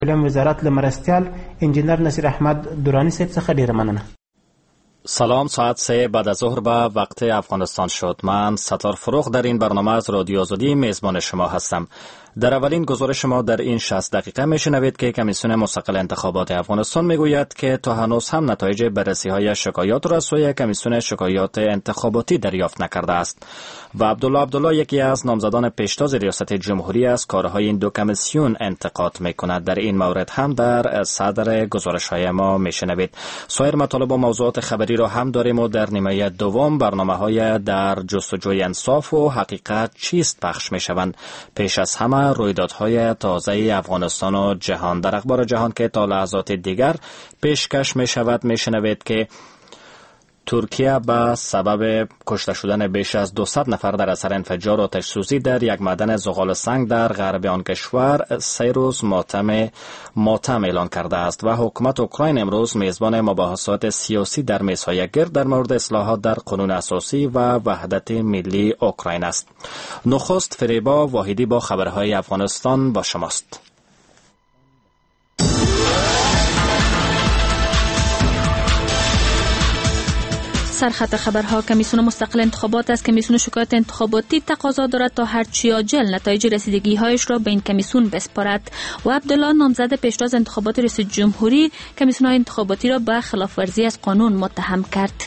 وزارت لمرستیال انجینر نصیر احمد دورانی صاحب څخه ډیره مننه. سلام، ساعت 3 بعد از ظهر به وقت افغانستان شد. من ستار فروغ در این برنامه از رادیو آزادی میزبان شما هستم. در اولین گزارش ما در این 60 دقیقه میشنوید که کمیسیون مستقل انتخابات افغانستان میگوید که تا هنوز هم نتایج بررسی‌های شکایات را از سوی کمیسیون شکایات انتخاباتی دریافت نکرده است و عبدالله یکی از نامزدان پیشتاز ریاست جمهوری از کارهای این دو کمیسیون انتقاد میکند. در این مورد هم در صدر گزارش‌های ما میشنوید. سایر مطالب و موضوعات خبری را هم داریم و در نیمه دوم برنامه‌های در جستجوی انصاف و حقیقت چیست پخش میشوند. پیش از همه رویدادهای تازه افغانستان و جهان. در اخبار جهان که تا لحظات دیگر پیشکش می شود میشنوید که ترکیه به سبب کشته شدن بیش از 200 نفر در اثر انفجار آتش سوزی در یک معدن زغال سنگ در غرب آن کشور 3 روز ماتم اعلان کرده است و حکومت اوکراین امروز میزبان مباحثات سیاسی در میزهای گرد در مورد اصلاحات در قانون اساسی و وحدت ملی اوکراین است. نخست فریبا واحدی با خبرهای افغانستان با شماست. سرخط خبرها. کمیسیون مستقل انتخابات از کمیسیون شکایات انتخاباتی تقاضا دارد تا هرچی عاجل نتایج رسیدگی‌هایش را به این کمیسیون بسپارد و عبدالله نامزد پیشتاز انتخابات ریاست جمهوری کمیسیون‌های انتخاباتی را به خلاف‌ورزی از قانون متهم کرد.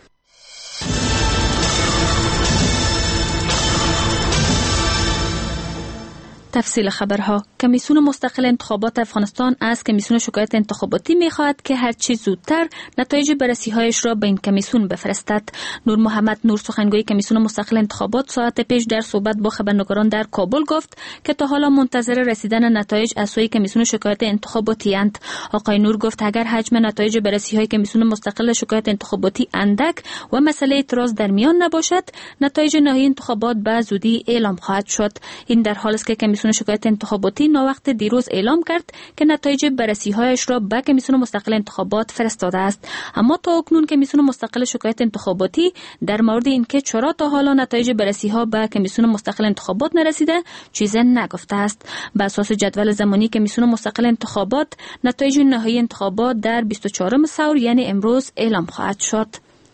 تفصیل خبرها. کمیسیون مستقل انتخابات افغانستان از کمیسیون شکایات انتخاباتی می‌خواهد که هر چه زودتر نتایج بررسی‌هایش را به این کمیسیون بفرستد. نور محمد نور سخنگوی کمیسیون مستقل انتخابات ساعت پیش در صحبت با خبرنگاران در کابل گفت که تا حالا منتظر رسیدن نتایج از سوی کمیسیون شکایات انتخاباتی اند. آقای نور گفت اگر حجم نتایج بررسی‌های کمیسیون مستقل شکایات انتخاباتی اندک و مسئله اعتراض در میان نباشد، نتایج نهایی انتخابات به زودی اعلام خواهد شد. این در حالی است که کمیسیون شکایات انتخاباتی ناوقت دیروز اعلام کرد که نتایج بررسی‌هایش را به کمیسیون مستقل انتخابات فرستاده است، اما تا اکنون کمیسیون مستقل شکایات انتخاباتی در مورد اینکه چرا تا حالا نتایج بررسی‌ها به کمیسیون مستقل انتخابات نرسیده چیزی نگفته است. بر اساس جدول زمانی کمیسیون مستقل انتخابات نتایج نهایی انتخابات در 24 سور یعنی امروز اعلام خواهد شد.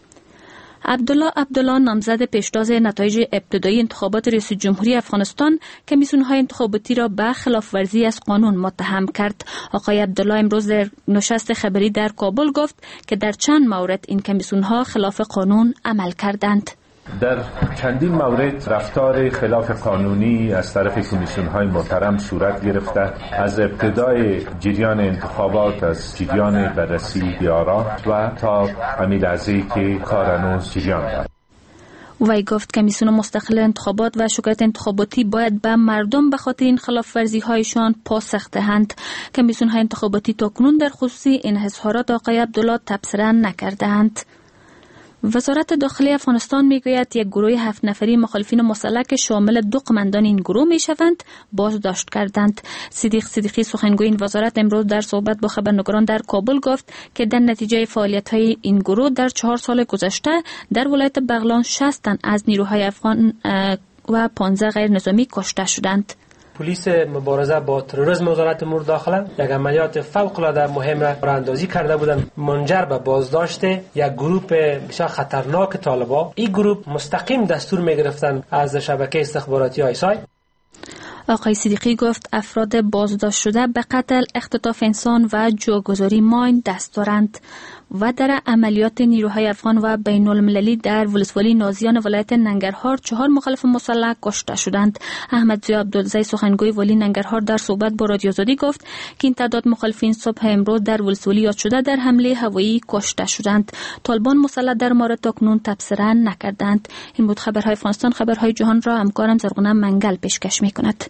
عبدالله نامزد پیشتاز نتایج ابتدایی انتخابات ریاست جمهوری افغانستان کمیسیون‌های انتخاباتی را به خلاف‌ورزی از قانون متهم کرد. آقای عبدالله امروز در نشست خبری در کابل گفت که در چند مورد این کمیسیون‌ها خلاف قانون عمل کردند. در چندین مورد رفتار خلاف قانونی از طرف کمیسیون‌های محترم صورت گرفته، از ابتدای جریان انتخابات، از جریان بررسی بیارات و تا همین لحظه‌ای که کار هنوز جریان دارد. وی گفت کمیسیون مستقل انتخابات و شکایات انتخاباتی باید به مردم به خاطر این خلاف‌ورزی هایشان پاسخ دهند. کمیسیون های انتخاباتی تاکنون در خصوص این اظهارات آقای عبدالله تبصره نکردند. وزارت داخلی افغانستان میگوید یک گروه 7 نفری مخالفین مسلح که شامل 2 قماندان این گروه میشوند بازداشت کردند. صدیقی سخنگوی این وزارت امروز در صحبت با خبرنگاران در کابل گفت که در نتیجه فعالیت‌های این گروه در 4 سال گذشته در ولایت بغلان 60 تن از نیروهای افغان و 15 غیر نظامی کشته شدند. پلیس مبارزه با تروریسم وزارت امور داخله یک عملیات فوق العاده مهم را اندازی کرده بودند، منجر به بازداشت یک گروه بسیار خطرناک طالبان. این گروه مستقیم دستور می‌گرفتند از شبکه استخباراتی آیسای. آقای صدیقی گفت افراد بازداشت شده به قتل، اختطاف انسان و جاگذاری ماین دست دارند و در عملیات نیروهای افغان و بین المللی در ولسوالی نازیان ولایت ننگرهار 4 مخالف مسلح کشته شدند. احمد ضیا عبدالزی سخنگوی والی ننگرهار در صحبت با رادیو آزادی گفت که این تعداد مخالفین صبح امروز در ولسوالی یاد شده در حمله هوایی کشته شدند. طالبان مسلح در مورد تاکنون تبصره نکردند. این بود خبرهای افغانستان. خبرهای جهان را همکارم زرغونه منگل پیشکش می‌کند.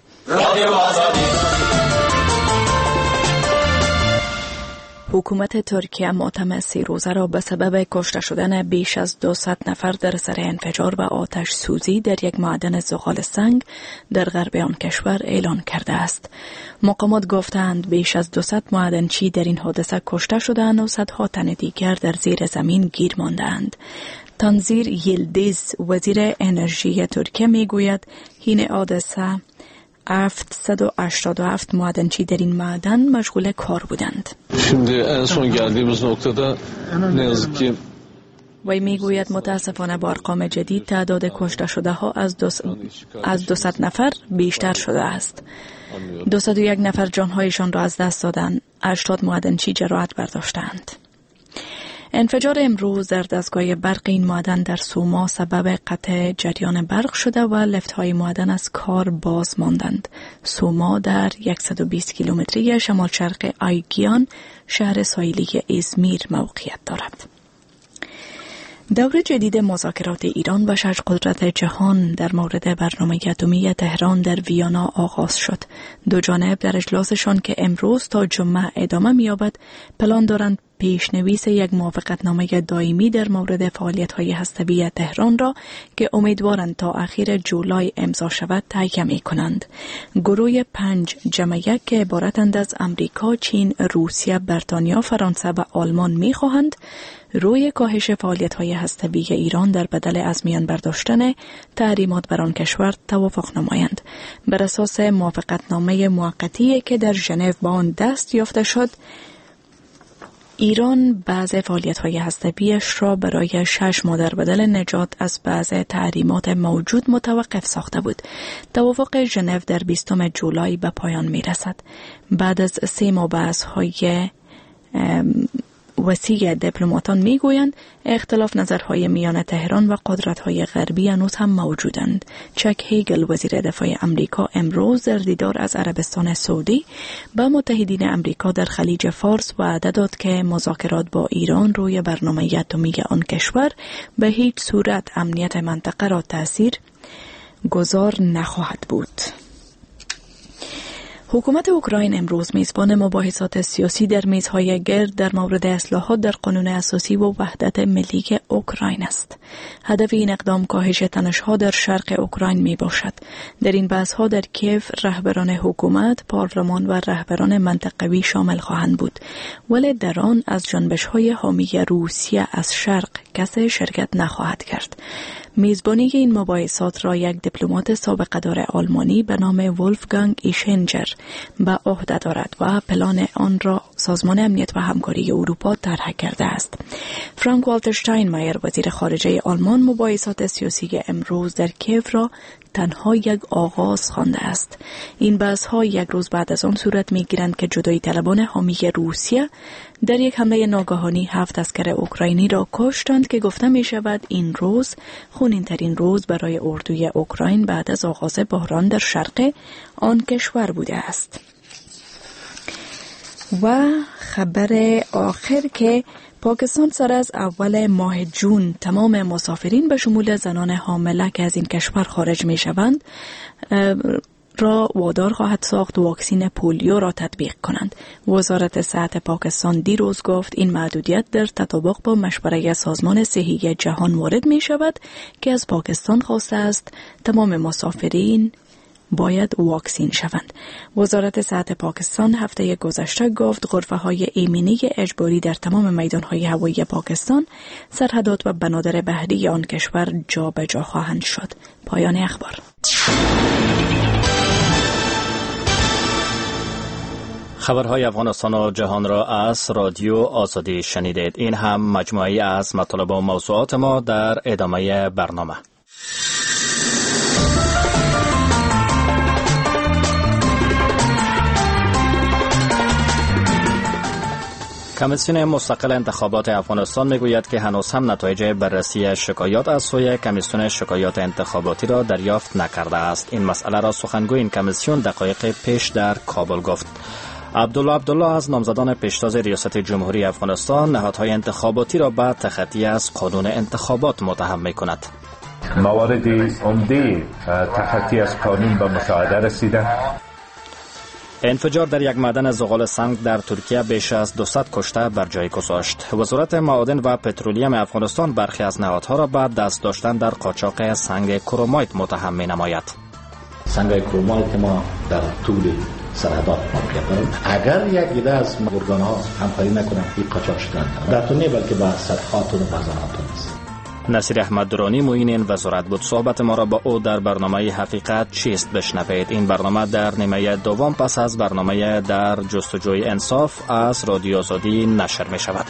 حکومت ترکیه ماتم 3 روزه را به سبب کشته شدن بیش از 200 نفر در اثر انفجار و آتش سوزی در یک معدن زغال سنگ در غرب آن کشور اعلان کرده است. مقامات گفتند بیش از 200 معدنچی در این حادثه کشته شدند و صدها تن دیگر در زیر زمین گیر ماندند. تنزیر یلدیز وزیر انرژی ترکیه میگوید این حادثه 787 معدنچی در این معدن مشغول کار بودند. وی میگوید متاسفانه با ارقام جدید تعداد کشته شده ها از 200 نفر بیشتر شده است. 201 نفر جانهایشان را از دست دادند. 80 معدنچی جراحت برداشتند. انفجار امروز در دستگاه برق این معدن در سوما سبب قطع جریان برق شده و لفت‌های معدن از کار باز ماندند. سوما در 120 کیلومتری شمال شرق آیگیان شهر ساحلی ازمیر موقعیت دارد. دور جدید مذاکرات ایران و 6 قدرت جهان در مورد برنامه اتمی تهران در ویانا آغاز شد. دو جانب در اجلاسشان که امروز تا جمعه ادامه می‌یابد پلان دارند پیشنویس یک موافقتنامه دائمی در مورد فعالیت‌های هسته‌ای تهران را که امیدوارند تا اخیر جولای امضا شود تهیه می‌کنند. گروه 5 جمع 1 که عبارتند از امریکا، چین، روسیه، بریتانیا، فرانسه و آلمان می‌خواهند روی کاهش فعالیت‌های هسته‌ای ایران در بدل از میان برداشتن تحریمات بر آن کشور توافق نمایند. بر اساس موافقتنامه موقتی که در ژنو با آن دست یافته شد، ایران بعض فعالیت‌های هسته‌ای‌اش را برای 6 ماه در بدل نجات از بعض تحریمات موجود متوقف ساخته بود. توافق ژنو در 20 جولای به پایان می‌رسد. بعد از 3 ماه بحث‌های وسیع دیپلماتان میگویند اختلاف نظرهای میان تهران و قدرت‌های غربی هنوز هم موجودند. چک هیگل وزیر دفاع امریکا امروز در دیدار از عربستان سعودی با متحدین امریکا در خلیج فارس وعده داد که مذاکرات با ایران روی برنامه اتمی آن کشور به هیچ صورت امنیت منطقه را تأثیر گذار نخواهد بود. حکومت اوکراین امروز میزبان مباحثات سیاسی در میزهای گرد در مورد اصلاحات در قانون اساسی و وحدت ملی اوکراین است. هدف این اقدام کاهش تنش‌ها در شرق اوکراین می باشد. در این بحث‌ها در کیف رهبران حکومت، پارلمان و رهبران منطقوی شامل خواهند بود، ولی در آن از جنبش‌های حامی روسیه از شرق کسی شرکت نخواهد کرد. میزبانی این مباحثات را یک دیپلمات سابقه دار آلمانی به نام ولفگانگ ایشنجر به عهده دارد و پلان آن را سازمان امنیت و همکاری اروپا طرح کرده است. فرانک والتر شتاینمایر وزیر خارجه آلمان مباحثات سیاسی امروز در کیف را تنها یک آغاز خوانده است. این بحث‌ها یک روز بعد از آن صورت می‌گیرند که جدایی طلبان حامی روسیه در یک حمله ناگهانی 7 عسکر اوکراینی را کشتند که گفته می‌شود این روز خونین‌ترین روز برای اردوی اوکراین بعد از آغاز بحران در شرق آن کشور بوده است. و خبر آخر که پاکستان سر از اول ماه جون تمام مسافرین به شمول زنان حامله که از این کشور خارج می شوند را وادار خواهد ساخت واکسین پولیو را تطبیق کنند. وزارت صحت پاکستان دیروز گفت این محدودیت در تطابق با مشوره سازمان صحی جهان وارد می شود که از پاکستان خواسته است تمام مسافرین باید واکسین شوند. وزارت صحت پاکستان هفته گذشته گفت غرفه‌های ایمنی اجباری در تمام میدان‌های هوایی پاکستان، سرحدات و بنادر بحری آن کشور جابجا خواهند شد. پایان اخبار. خبرهای افغانستان و جهان را از رادیو آزادی شنیدید. این هم مجموعی از مطالب و موضوعات ما در ادامه برنامه. کمیسیون مستقل انتخابات افغانستان میگوید که هنوز هم نتایج بررسی شکایات از سوی کمیسیون شکایات انتخاباتی را دریافت نکرده است. این مسئله را سخنگوی این کمیسیون دقایق پیش در کابل گفت. عبدالله از نامزدان پیشتاز ریاست جمهوری افغانستان نهادهای انتخاباتی را به تخطی از قانون انتخابات متهم می‌کند. موارد عمده تخطی از قانون به مشاهده رسیده. انفجار در یک معدن زغال سنگ در ترکیه بیش از 200 کشته بر جای گذاشت. وزارت معادن و پترولیم افغانستان برخی از نهادها را به دست داشتن در قاچاق سنگ کرومایت متهم می‌نماید. سنگ کرومایت ما در طول سرحدات موقعیت دارد. اگر یک عده از ارگان‌ها همکاری نکنند این قاچاق شدن در تو نه بلکه با سرحدات و بازارات است. نصیر احمد درانی معین این وزارت بود. صحبت ما را با او در برنامه حقیقت چیست بشنوید. این برنامه در نیمه دوم پس از برنامه در جستجوی انصاف از رادیو آزادی نشر می شود.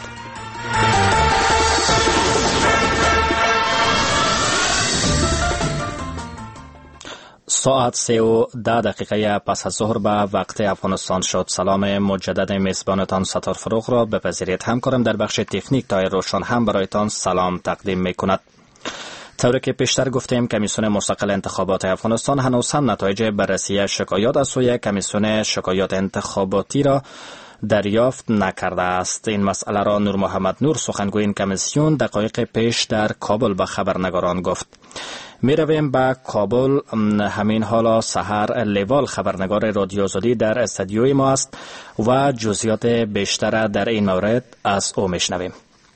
ساعت 3:10 پس از ظهر به وقت افغانستان شد. سلام مجدد میزبانتان ستار فروغ را بپذیرید. همکارم در بخش تکنیک تای روشن هم برایتان سلام تقدیم می کند. طوری که پیشتر گفتیم کمیسیون مستقل انتخابات افغانستان هنوز هم نتایج بررسی شکایات از سوی کمیسیون شکایات انتخاباتی را دریافت نکرده است. این مسئله را نور محمد نور سخنگوی این کمیسیون دقایق پیش در کابل به خبرنگاران گفت. می رویم به کابل. همین حالا سحر لیوال خبرنگار رادیو آزادی در استودیوی ما است و جزئیات بیشتر در این مورد از او می شنویم.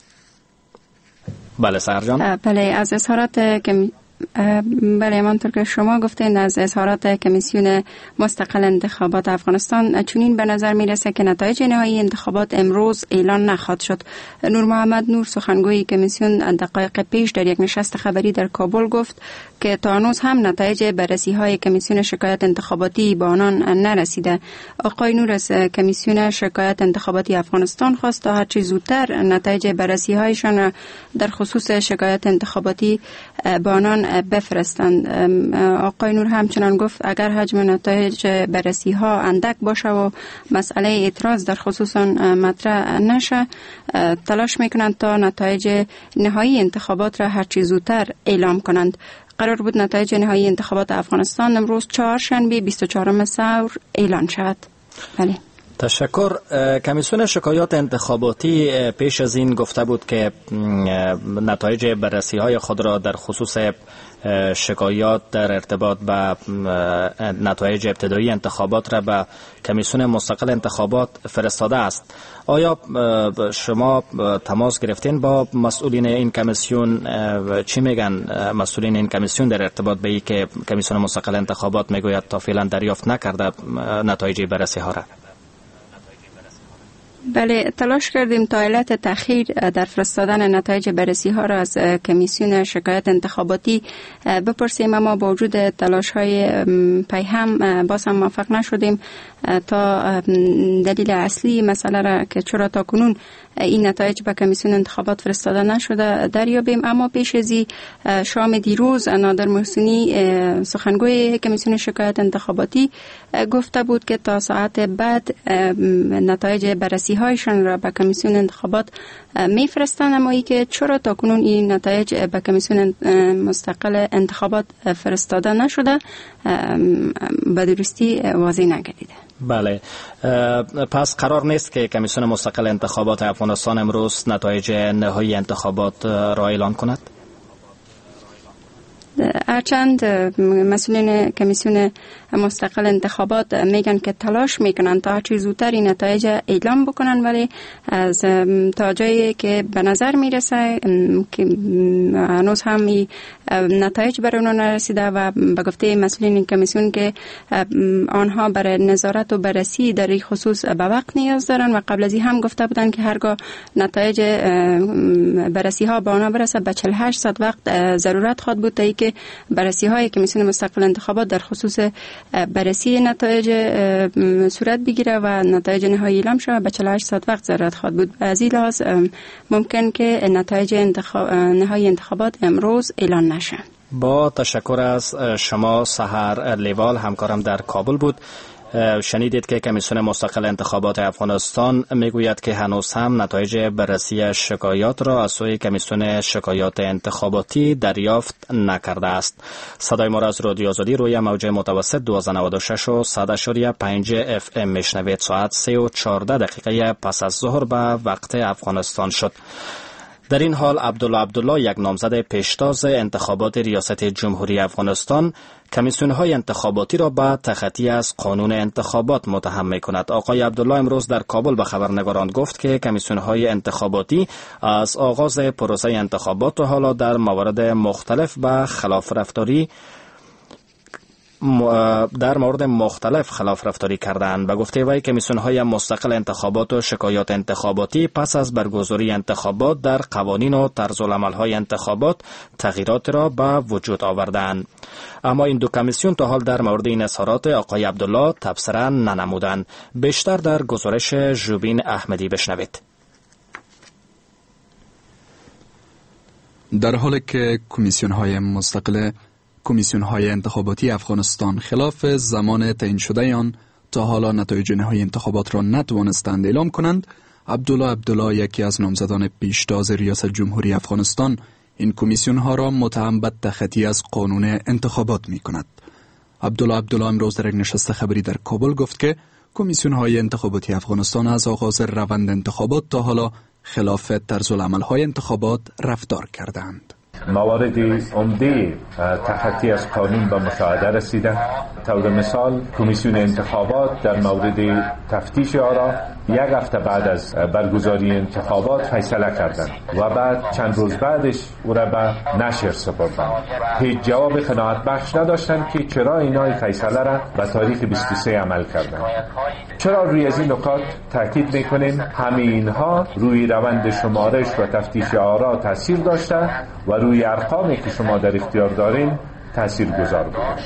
بله سحر جان. بله از اظهارات بله همانطور که شما گفتین از اظهارات کمیسیون مستقل انتخابات افغانستان چنین به نظر میرسه که نتایج نهایی انتخابات امروز اعلان نخواهد شد. نور محمد نور سخنگوی کمیسیون دقایق پیش در یک نشست خبری در کابل گفت که تا هنوز هم نتایج بررسی های کمیسیون شکایت انتخاباتی به آنان نرسیده. آقای نور از کمیسیون شکایت انتخاباتی افغانستان خواست تا هرچی زودتر نتایج بررسی هایشان در خصوص شکایت انتخاباتی به آنان بفرستند. آقای نور همچنان گفت اگر حجم نتایج بررسی ها اندک باشه و مسئله اعتراض در خصوص مطرح نشه تلاش میکنند تا نتایج نهایی انتخابات را هرچی زودتر اعلام کنند. قرار بود نتایج نهایی انتخابات افغانستان امروز چهارشنبه 24 ثور اعلان شود. بله. تشکر. کمیسیون شکایات انتخاباتی پیش از این گفته بود که نتایج بررسی های خود را در خصوص شکایات در ارتباط با نتایج ابتدایی انتخابات را به کمیسیون مستقل انتخابات فرستاده است. آیا شما تماس گرفتین با مسئولین این کمیسیون؟ چی میگن مسئولین این کمیسیون در ارتباط به این که کمیسیون مستقل انتخابات میگوید تا فعلا دریافت نکرده نتایج بررسی ها را؟ بله تلاش کردیم تا علت تأخیر در فرستادن نتایج بررسی ها را از کمیسیون شکایت انتخاباتی بپرسیم، اما با وجود تلاش های پیهم باز هم موفق نشدیم تا دلیل اصلی مسئله را که چرا تا کنون این نتایج به کمیسیون انتخابات فرستاده نشده دریابیم. اما پیش از شام دیروز نادر محسنی سخنگوی کمیسیون شکایت انتخاباتی گفته بود که تا ساعت بعد نتایج بررسی هایشان را به کمیسیون انتخابات میفرستند، اما ای که چرا تا کنون این نتایج به کمیسیون مستقل انتخابات فرستاده نشده به درستی واضح نگردیده. بله، پس قرار نیست که کمیسیون مستقل انتخابات افغانستان امروز نتایج نهایی انتخابات را اعلان کند؟ هرچند مسئولین کمیسیون مستقل انتخابات میگن که تلاش میکنن تا هرچی زودتر این نتایج اعلام بکنن، ولی از تا جایی که به نظر میرسه که هنوز هم این نتایج برای اونها نرسیده و به گفته مسئولین کمیسیون که آنها برای نظارت و بررسی در این خصوص به وقت نیاز دارن و قبل از این هم گفته بودن که هرگاه نتایج بررسی ها به آنها برسه به 48 ساعت وقت ضرورت خواهد بود تا اینکه بررسی های کمیسیون مستقل انتخابات در خصوص بررسی نتایج صورت بگیره و نتایج نهایی اعلام شود به 48 ساعت وقت ضرورت خواهد بود. از این لحاظ ممکن که نتایج نهایی انتخابات امروز اعلان نشه. با تشکر از شما. سحر لیوال همکارم در کابل بود. شنیدید که کمیسیون مستقل انتخابات افغانستان میگوید که هنوز هم نتایج بررسی شکایات را از سوی کمیسیون شکایات انتخاباتی دریافت نکرده است. صدای ما را از رادیو آزادی روی موج متوسط 1296 و 100.5 FM میشنوید. ساعت 3:14 پس از ظهر به وقت افغانستان شد. در این حال عبدالله یک نامزد پیشتاز انتخابات ریاست جمهوری افغانستان کمیسیون‌های انتخاباتی را به تخطی از قانون انتخابات متهم می‌کند. آقای عبدالله امروز در کابل به خبرنگاران گفت که کمیسیون‌های انتخاباتی از آغاز پروسه انتخابات حالا در موارد مختلف به خلاف رفتاری در مورد مختلف خلاف رفتاری کردند. به گفته وی کمیسیون‌های مستقل انتخابات و شکایات انتخاباتی پس از برگزاری انتخابات در قوانین و طرزالعمل‌های انتخابات تغییرات را به وجود آوردند. اما این دو کمیسیون تا حال در مورد این اظهارات آقای عبدالله تبصره ننمودند. بیشتر در گزارش ژوبین احمدی بشنوید. در حالی که کمیسیون‌های انتخاباتی افغانستان خلاف زمان تعیین شده آن تا حالا نتایج نهایی انتخابات را نتوانستند اعلام کنند، عبدالله یکی از نامزدان پیشتاز ریاست جمهوری افغانستان این کمیسیون‌ها را متهم به تخطی از قانون انتخابات می‌کند. عبدالله امروز در یک نشست خبری در کابل گفت که کمیسیون‌های انتخاباتی افغانستان از آغاز روند انتخابات تا حالا خلاف طرزالعمل‌های انتخابات رفتار کردند. موارد عمده تخطی از قانون به مشاهده رسیده. طور مثال کمیسیون انتخابات در مورد تفتیش آرا یک هفته بعد از برگزاری انتخابات فیصله کردند و بعد چند روز بعدش او را به نشر سپردند. هیچ جواب قناعت بخش نداشتند که چرا اینا فیصله را به تاریخ 23 عمل کردند. چرا روی از این نکات تاکید میکنیم؟ همه اینها روی روند شمارش و تفتیش آرا تاثیر داشته و روی ارقامی که شما در اختیار دارین تاثیر گذار بوده.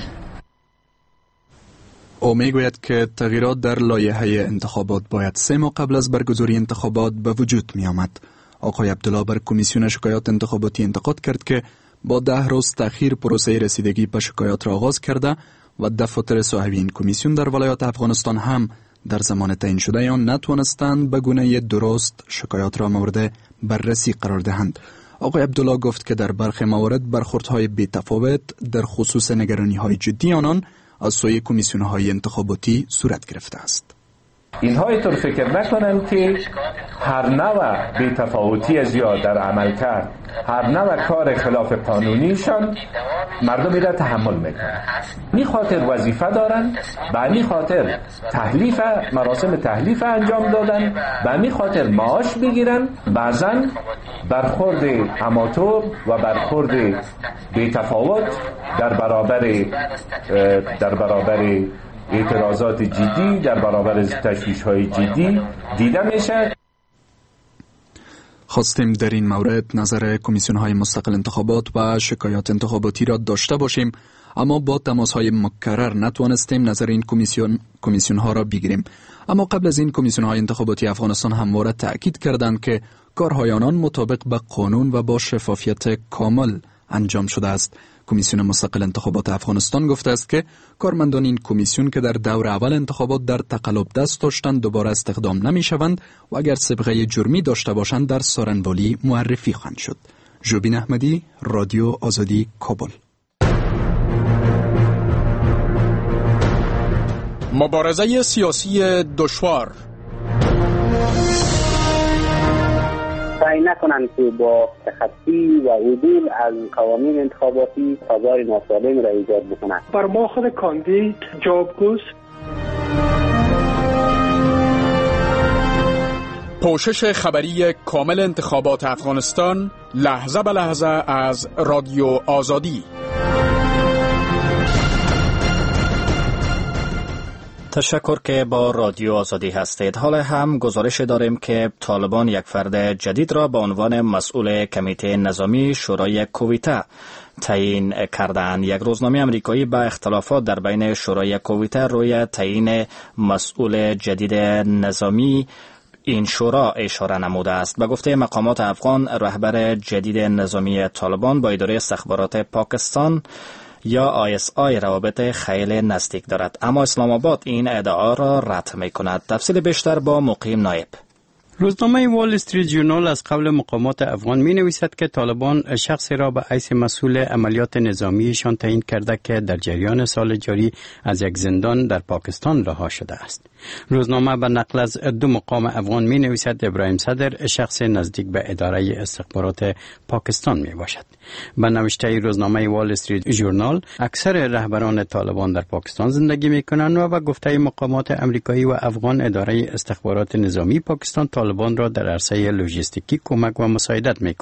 او میگوید که تغییرات در لایحه انتخابات باید 3 ماه قبل از برگزاری انتخابات به وجود می آمد. آقای عبدالله بر کمیسیون شکایات انتخاباتی انتقاد کرد که با 10 روز تأخیر پروسه رسیدگی به شکایات را آغاز کرده و دفاتر صاحب این کمیسیون در ولایات افغانستان هم در زمان تعیین شده آن نتوانستند به گونه درست شکایات را مورد بررسی قرار دهند. آقای عبدالله گفت که در برخی موارد برخوردهای بی‌تفاوت در خصوص نگرانی‌های جدی آنان از سوی کمیسیون‌های انتخاباتی صورت گرفته است. اینها اینطور فکر نکنند که هر نوع بی‌تفاوتی از یا در عمل کرد، هر نوع کار خلاف قانونیشان مردم را تحمل میکنند. می خاطر وظیفه دارند، به می خاطر مراسم تحلیف انجام دادن، به می خاطر معاش بگیرن. بعضا برخورد اماتور و برخورد بی‌تفاوت در برابر اعتراضات جدی، در برابر تشویش‌های جدی دیده میشه. خواستیم در این مورد نظر کمیسیون‌های مستقل انتخابات و شکایات انتخاباتی را داشته باشیم، اما با تماس‌های مکرر نتوانستیم نظر این کمیسیون‌ها را بگیریم. اما قبل از این کمیسیون‌های انتخاباتی افغانستان همواره تأکید کردند که کارهای آنان مطابق به قانون و با شفافیت کامل انجام شده است. کمیسیون مستقل انتخابات افغانستان گفته است که کارمندان این کمیسیون که در دور اول انتخابات در تقلب دست داشتند دوباره استخدام نمی شوند و اگر سابقه جرمی داشته باشند در سارنوالی معرفی خواهند شد. ژوبین احمدی، رادیو آزادی، کابل. مبارزه سیاسی دشوار. سعی نکنند که با تخطی و عدول از قوانین انتخاباتی فضای ناسالم را ایجاد بکنند. بر ما خود کاندید جوابگوست. پوشش خبری کامل انتخابات افغانستان لحظه به لحظه از رادیو آزادی. تشکر که با رادیو آزادی هستید. حالا هم گزارش داریم که طالبان یک فرد جدید را به عنوان مسئول کمیته نظامی شورای کویته تعیین کردند. یک روزنامه امریکایی به اختلافات در بین شورای کویته روی تعیین مسئول جدید نظامی این شورا اشاره نموده است. به گفته مقامات افغان، رهبر جدید نظامی طالبان با اداره استخبارات پاکستان یا ISI روابط خیلی نزدیک دارد، اما اسلام آباد این ادعا را رد می کند. تفصیل بیشتر با مقیم نایب. روزنامه وال استریت ژورنال از قبل مقامات افغان می نویسد که طالبان شخصی را به حیث مسئول عملیات نظامیشان تعیین کرده که در جریان سال جاری از یک زندان در پاکستان رها شده است. روزنامه به نقل از 2 مقام افغان می نویسد ابراهیم صدر شخص نزدیک به اداره استخبارات پاکستان می باشد. به نوشته روزنامه وال استریت ژورنال، اکثر رهبران طالبان در پاکستان زندگی می کنند و به گفته مقامات امریکایی و افغان، اداره استخبارات نظامی پاکستان طالبان را در عرصه لوجستیکی کمک و مساعدت می کند.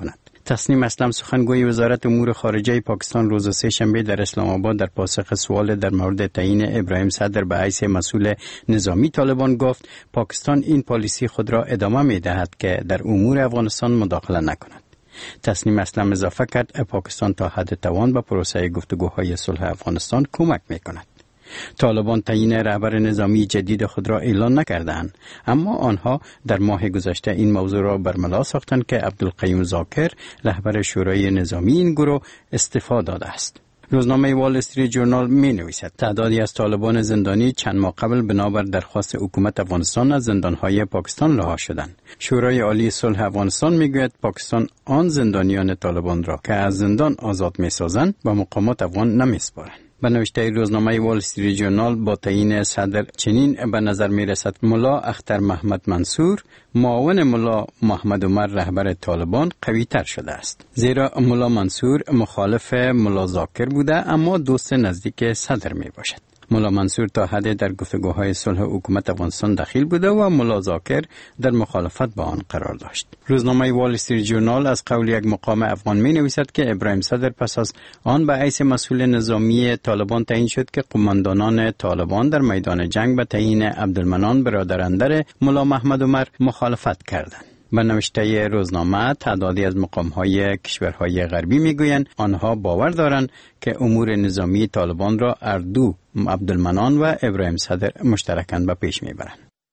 تسنیم اسلم سخنگوی وزارت امور خارجه پاکستان روز سه‌شنبه در اسلام آباد در پاسخ سوال در مورد تعیین ابراهیم صدر به حیث مسئول نظامی طالبان گفت پاکستان این پالیسی خود را ادامه می دهد که در امور افغانستان مداخله نکند. تسنیم اسلم اضافه کرد پاکستان تا حد توان به پروسه گفتگوهای صلح افغانستان کمک می کند. طالبان تعیین رهبر نظامی جدید خود را اعلان نکردند، اما آنها در ماه گذشته این موضوع را برملا ساختند که عبدالقیوم ذاکر رهبر شورای نظامی این گروه استعفا داده است. روزنامه وال استریت جورنال می نویسد تعدادی از طالبان زندانی چند ماه قبل بنابر درخواست حکومت افغانستان از زندانهای پاکستان رها شدند. شورای عالی صلح افغانستان می گوید پاکستان آن زندانیان طالبان را که از زندان آزاد می سازند به مقامات افغان نمی سپارند. به نوشته روزنامه وال استریت جورنال با تعیین صدر چنین به نظر می رسد ملا اختر محمد منصور معاون ملا محمد عمر رهبر طالبان قوی تر شده است، زیرا ملا منصور مخالف ملا ذاکر بوده اما دوست نزدیک صدر می باشد. ملا منصور تا حد در گفتگوهای صلح حکومت افغانستان دخیل بوده و ملا ذاکر در مخالفت با آن قرار داشت. روزنامه وال استریت جورنال از قول یک مقام افغان می نویسد که ابراهیم صدر پس از آن به حیث مسئول نظامی طالبان تعیین شد که قماندانان طالبان در میدان جنگ به تعیین عبدالمنان برادراندر ملا محمد عمر مخالفت کردند. به نوشته روزنامه تعدادی از مقام‌های کشورهای غربی میگویند آنها باور دارند که امور نظامی طالبان را اردو عبدالمنان و ابراهیم صدر مشترکاً به پیش میبرند.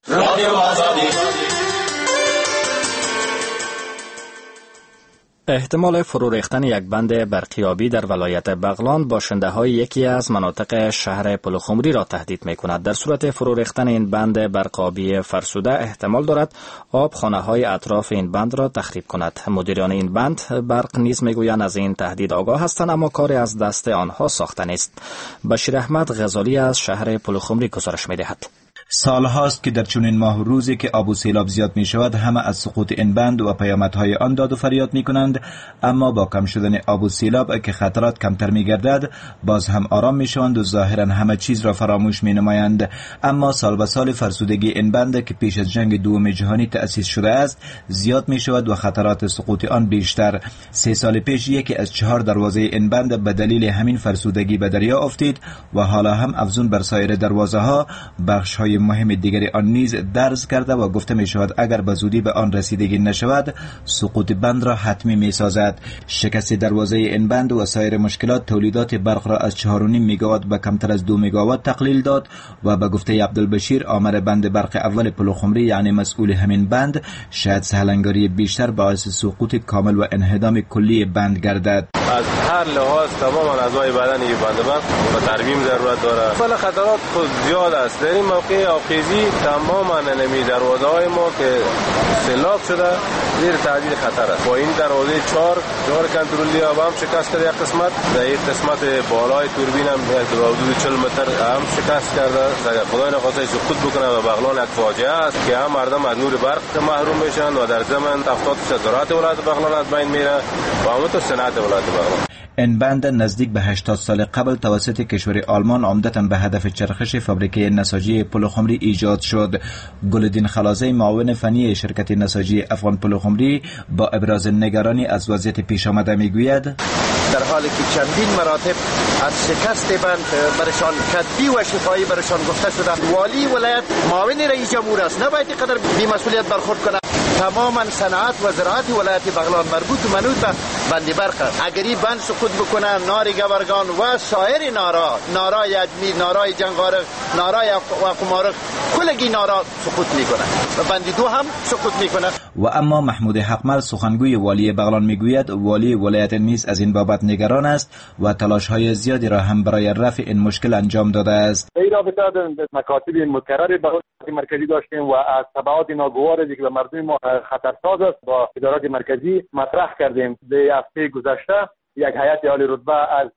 احتمال فرو ریختن یک بند برقیابی در ولایت بغلان باشنده‌های یکی از مناطق شهر پلخمری را تهدید می‌کند. در صورت فرو ریختن این بند برقابی فرسوده احتمال دارد آب خانه‌های اطراف این بند را تخریب کند. مدیران این بند برق نیز می‌گویند از این تهدید آگاه هستند اما کاری از دست آنها ساخته نیست. بشیر احمد غزالی از شهر پلخمری گزارش می‌دهد. سالهاست که در چنین ماه و روزی که آب و سیلاب زیاد می شود همه از سقوط این بند و پیامدهای آن داد و فریاد می کنند، اما با کم شدن آب و سیلاب که خطرات کمتر می گردد باز هم آرام می شوند و ظاهرا همه چیز را فراموش می نمایند. اما سال به سال فرسودگی این بند که پیش از جنگ دوم جهانی تأسیس شده است زیاد می شود و خطرات سقوط آن بیشتر. 3 سال پیش یکی از 4 دروازه این بند به دلیل همین فرسودگی به دریا افتید و حالا هم افزون بر سایر دروازه ها بخش های مهم دیگری آن نیز درز کرده و گفته می شود اگر به زودی به آن رسیدگی نشود سقوط بند را حتمی می سازد. شکست دروازه این بند و سایر مشکلات تولیدات برق را از 4.5 میگاوات به کمتر از 2 میگاوات تقلیل داد و به گفته عبدالبشیر آمر بند برق اول پلخمری یعنی مسئول همین بند شاید سهلنگاری بیشتر باعث سقوط کامل و انهدام کلی بند گردد. از هر لحاظ تمام اعضای بدن این بند برق به ترمیم ضرورت دارد. ولی خطرات خود زیاد است. در این موقع آبخیزی تمام نمی دروازه های ما که سیلاب شده زیر تهدید خطر است. با این دروازه 4 کنترلی آب هم شکست کرده یک قسمت، در این قسمت بالای توربین هم حدود 40 متر هم شکست کرده. اگر خدای نخواسته سقوط بکنه و بغلان یک فاجعه است که هم مردم از نور برق محروم میشن و در ضمن 70% زراعت ولایت بغلان از بین میره و همونطور صنعت ولایت بغلان. این بند نزدیک به 80 سال قبل توسط کشور آلمان عمدتاً به هدف چرخش فابریکه نساجی پلخمری ایجاد شد. گلدین خلازی معاون فنی شرکت نساجی افغان پلخمری با ابراز نگرانی از وضعیت پیش آمده میگوید در حالی که چندین مراتب از شکست بند برشان کدبی و شفایی برشان گفته شده، والی ولایت معاون رئیس جمهور است، نباید قدر بی مسئولیت برخورد کنه. تماما صنعت و زراعت ولایت بغلان مربوط و منوط به بند برق است. اگر این بند سقوط بکنه نار گورگان و سایر نارای ادمی، نارای جنگارق، نارای قمارق کلگی نارا سقوط میکنه و بند 2 هم سقوط میکنه. و اما محمود حقمل سخنگوی والی بغلان میگوید والی ولایت نیز از این بابت نگران است و تلاش‌های زیادی را هم برای رفع این مشکل انجام داده است. این رابطه مکاتب متکرر به مرکزی داشتیم و از تبعات ناگواری که به مردم ما خطرساز است با ادارات مرکزی مطرح کردیم. در هفته گذشته یک هیئت عالی رتبه از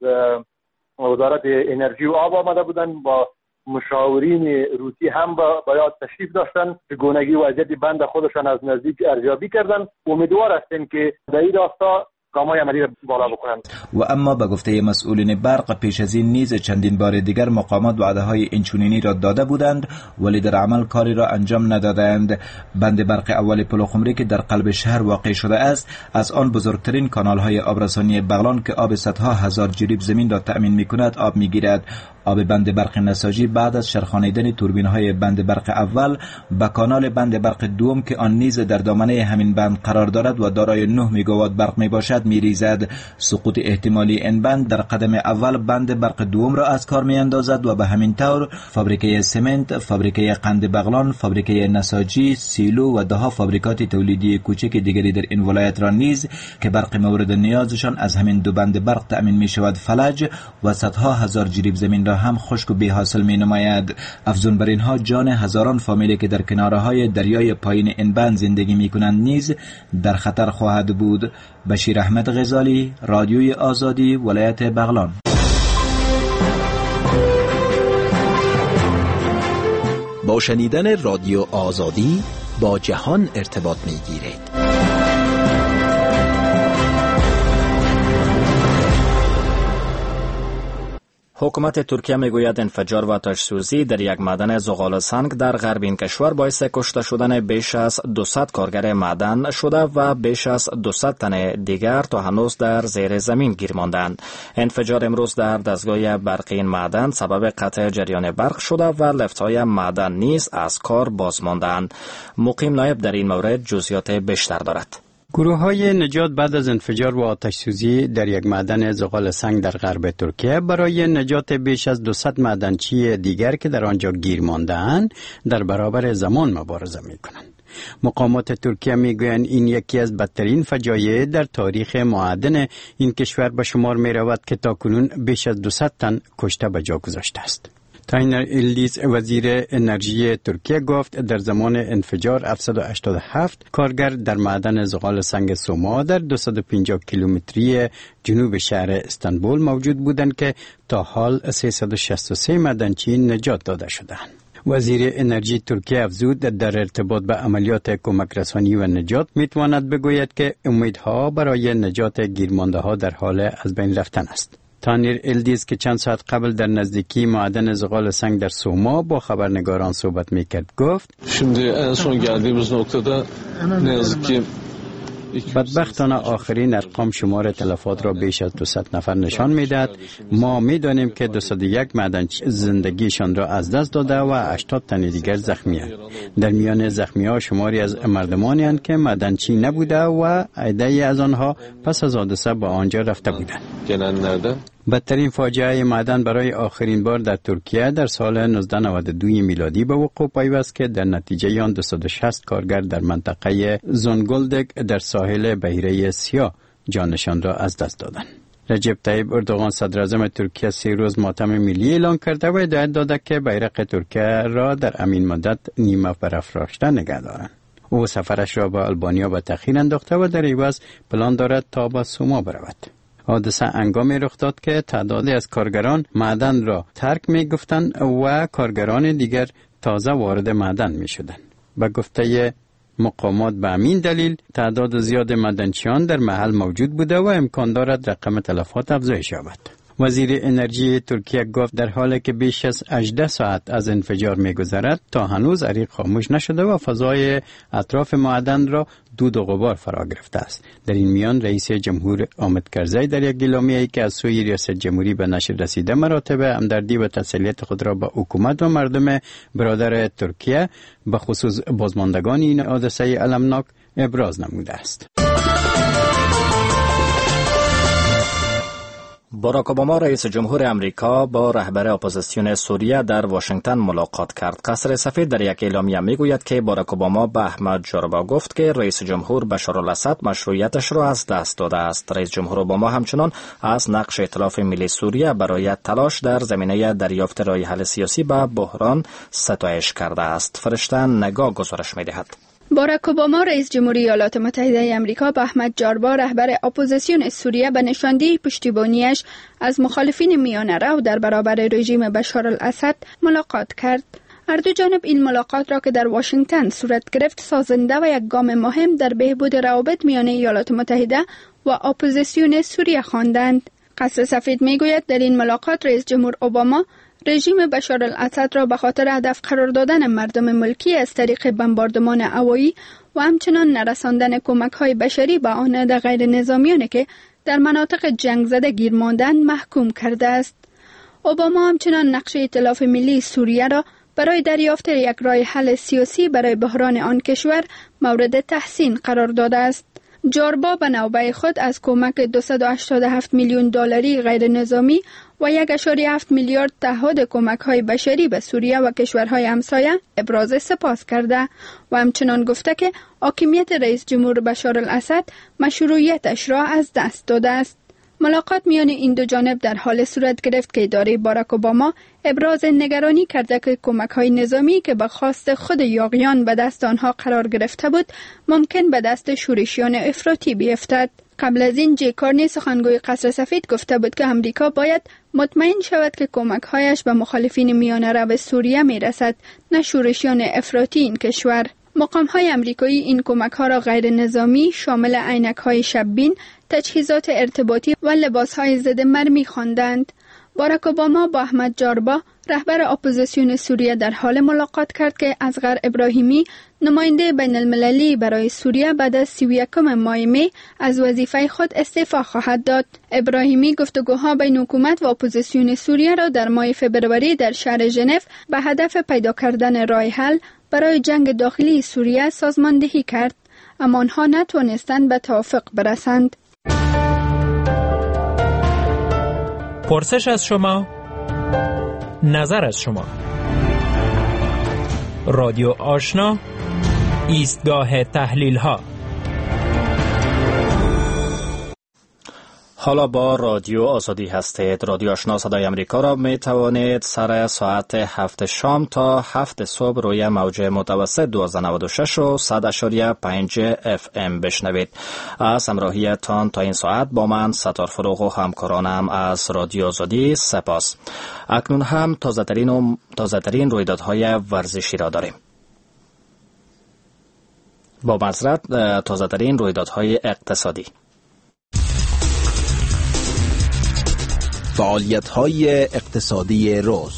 وزارت انرژی و آب آمده بودند، با مشاورین روسی هم باید تشریف داشتن، چگونگی وضعیت بند خودشان از نزدیک ارزیابی کردن. امیدوار هستیم که در این راستا گام‌های عملی را بالا بکنند. و اما به گفته مسئولین برق پیش از این نیز چندین بار دیگر مقامات وعده‌های اینچنینی را داده بودند ولی در عمل کاری را انجام ندادند. بند برق اول پلخمری که در قلب شهر واقع شده است از آن بزرگترین کانال‌های آبرسانی بغلان که آب صدها هزار جریب زمین را تأمین می‌کند آب می‌گیرد. آب بند برق نساجی بعد از شرخانیدن توربین‌های بند برق اول به کانال بند برق دوم که آن نیز در دامنه همین بند قرار دارد و دارای 9 میگاوات برق میباشد میریزد. سقوط احتمالی این بند در قدم اول بند برق دوم را از کار میاندازد و به همین طور فابریکه سمنت، فابریکه قند بغلان، فابریکه نساجی، سیلو و دهها فابریکات تولیدی کوچک دیگری در این ولایت را نیز که برق مورد نیازشان از همین دو بند برق تأمین میشود فلج و صدها هزار جریب زمین را هم خشک و بی حاصل می نماید. افزون بر اینها جان هزاران فامیلی که در کنارهای دریای پایین این بند زندگی می کنند نیز در خطر خواهد بود. بشیر احمد غزالی، رادیوی آزادی، ولایت بغلان. با شنیدن رادیو آزادی با جهان ارتباط می گیرید. حکومت ترکیه میگوید انفجار و آتش سوزی در یک معدن زغال سنگ در غرب این کشور باعث کشته شدن بیش از 200 کارگر معدن شده و بیش از 200 تن دیگر تا هنوز در زیر زمین گیر ماندند. انفجار امروز در دستگاه برقی این معدن سبب قطع جریان برق شده و لفت‌های معدن نیز از کار باز ماندند. مقیم نایب در این مورد جزئیات بیشتر دارد. گروه‌های نجات بعد از انفجار و آتش سوزی در یک معدن زغال سنگ در غرب ترکیه برای نجات بیش از 200 معدنچی دیگر که در آنجا گیر مانده‌اند در برابر زمان مبارزه می‌کنند. مقامات ترکیه میگویند این یکی از بدترین فجایع در تاریخ معدن این کشور به شمار می‌رود که تاکنون بیش از 200 تن کشته به جا گذاشته است. تاینر ایلدیز وزیر انرژی ترکیه گفت در زمان انفجار 787 کارگر در معدن زغال سنگ سوما در 250 کیلومتری جنوب شهر استانبول موجود بودند که تا حال 363 معدنچی نجات داده شدند. وزیر انرژی ترکیه افزود در ارتباط به عملیات کمک رسانی و نجات میتواند بگوید که امیدها برای نجات گیرمانده ها در حال از bین رفتن است. تانیر ایلدیز که چند ساعت قبل در نزدیکی معدن زغال سنگ در سوما با خبرنگاران صحبت میکرد گفت بدبختانه آخرین ارقام شمار تلفات را بیش از 200 نفر نشان میدهد. ما میدانیم که 201 معدنچی زندگیشان را از دست داده و 80 تن دیگر زخمی‌اند. در میان زخمی‌ها شماری از مردمانی اند که معدنچی نبوده و عده‌ای از آنها پس از حادثه به آنجا رفته بودند. بدترین فاجعه معدن برای آخرین بار در ترکیه در سال 1992 میلادی به وقوع پیوست که در نتیجه آن 260 کارگر در منطقه زونگولدک در ساحل بحیره سیاه جانشان را از دست دادند. رجب طیب اردوغان صدر اعظم ترکیه 3 روز ماتم ملی اعلان کرده و هدایت داده که بیرق ترکیه را در امین مدت نیمه برافراشته نگه دارند. او سفرش را به آلبانیا به تأخیر انداخته و در عوض پلان دارد تا به سوما برود. حادثه هنگامی رخ داد که تعدادی از کارگران معدن را ترک می گفتند و کارگران دیگر تازه وارد معدن می شدند. به گفته مقامات به همین دلیل تعداد زیاد معدنچیان در محل موجود بوده و امکان دارد رقم تلفات افزایش یابد. وزیر انرژی ترکیه گفت در حالی که بیش از 18 ساعت از انفجار می‌گذرد تا هنوز عریق خاموش نشده و فضای اطراف معدن را دود و غبار فرا گرفته است. در این میان رئیس جمهور حامد کرزی در یک اعلامیه‌ای که از سوی ریاست جمهوری به نشر رسیده مراتب همدردی و تسلیت خود را به حکومت و مردم برادر ترکیه به خصوص بازماندگان این حادثه المناک ابراز نموده است. باراک اوباما رئیس جمهور امریکا با رهبر اپوزیسیون سوریه در واشنگتن ملاقات کرد. قصر سفید در یک اعلامیه میگوید که باراک اوباما به احمد جاربا گفت که رئیس جمهور بشار الاسد مشروعیتش را از دست داده است. رئیس جمهور اوباما همچنان از نقش ائتلاف ملی سوریه برای تلاش در زمینه دریافت راه حل سیاسی به بحران ستایش کرده است. فرشته نگاه گزارش می‌دهد. باراک اوباما رئیس جمهوری ایالات متحده آمریکا با احمد جاربا رهبر اپوزیسیون سوریه به نشاندهی پشتیبانیش از مخالفین میانه رو در برابر رژیم بشار الاسد ملاقات کرد. هر دو جانب این ملاقات را که در واشنگتن صورت گرفت سازنده و یک گام مهم در بهبود روابط میان ایالات متحده و و اپوزیسیون سوریه خواندند. قصر سفید میگوید در این ملاقات رئیس جمهور اوباما رژیم بشار الاسد را به خاطر هدف قرار دادن مردم ملکی از طریق بمباردمان هوایی و همچنان نرساندن کمک‌های بشری به آن غیر نظامیانی که در مناطق جنگ زده گیر ماندند محکوم کرده است. اوباما همچنان نقشه ائتلاف ملی سوریه را برای دریافت یک راه حل سیاسی برای بحران آن کشور مورد تحسین قرار داده است. جاربا به نوبه خود از کمک 287 میلیون دلاری غیر نظامی و 1.7 میلیارد تعهد کمک‌های بشری به سوریه و کشورهای همسایه ابراز سپاس کرده و همچنان گفته که حاکمیت رئیس جمهور بشار الاسد مشروعیتش را از دست داده است. ملاقات میان این دو جانب در حال صورت گرفت که اداره باراک اوباما ابراز نگرانی کرده که کمک‌های نظامی که به خواست خود یاغیان به دست آنها قرار گرفته بود ممکن به دست شورشیان افراطی بیفتد. قبل از این جی کارنی سخنگوی قصر سفید گفته بود که امریکا باید مطمئن شود که کمک‌هایش به مخالفین میانه رو سوریه میرسد، نه شورشیان افراطی این کشور. مقام‌های امریکایی این کمک‌ها را غیر نظامی شامل عینک‌های شب‌بین، تجهیزات ارتباطی و لباس‌های ضد مرمی خواندند. باراک اوباما با احمد جاربا رهبر اپوزیسیون سوریه در حال ملاقات کرد که اصغر ابراهیمی نماینده بین المللی برای سوریه بعد از 31 ماه می از وظیفه خود استعفا خواهد داد. ابراهیمی گفتگوها بین حکومت و اپوزیسیون سوریه را در ماه فوریه در شهر ژنو به هدف پیدا کردن راه حل برای جنگ داخلی سوریه سازماندهی کرد، اما آنها نتوانستند به توافق برسند. پرسش از شما، نظر از شما. رادیو آشنا، ایستگاه تحلیل ها. حالا با رادیو آزادی هستید. رادیو آشنا صدای امریکا را می توانید سر ساعت 7 شام تا 7 صبح روی موج متوسط 1296 و 100.5 FM بشنوید. از همراهیتان تا این ساعت با من ستار فروغ و همکارانم از رادیو آزادی سپاس. اکنون هم تازه‌ترین رویدادهای ورزشی را داریم. با معذرت تازه‌ترین رویدادهای اقتصادی. فعالیت‌های اقتصادی روز.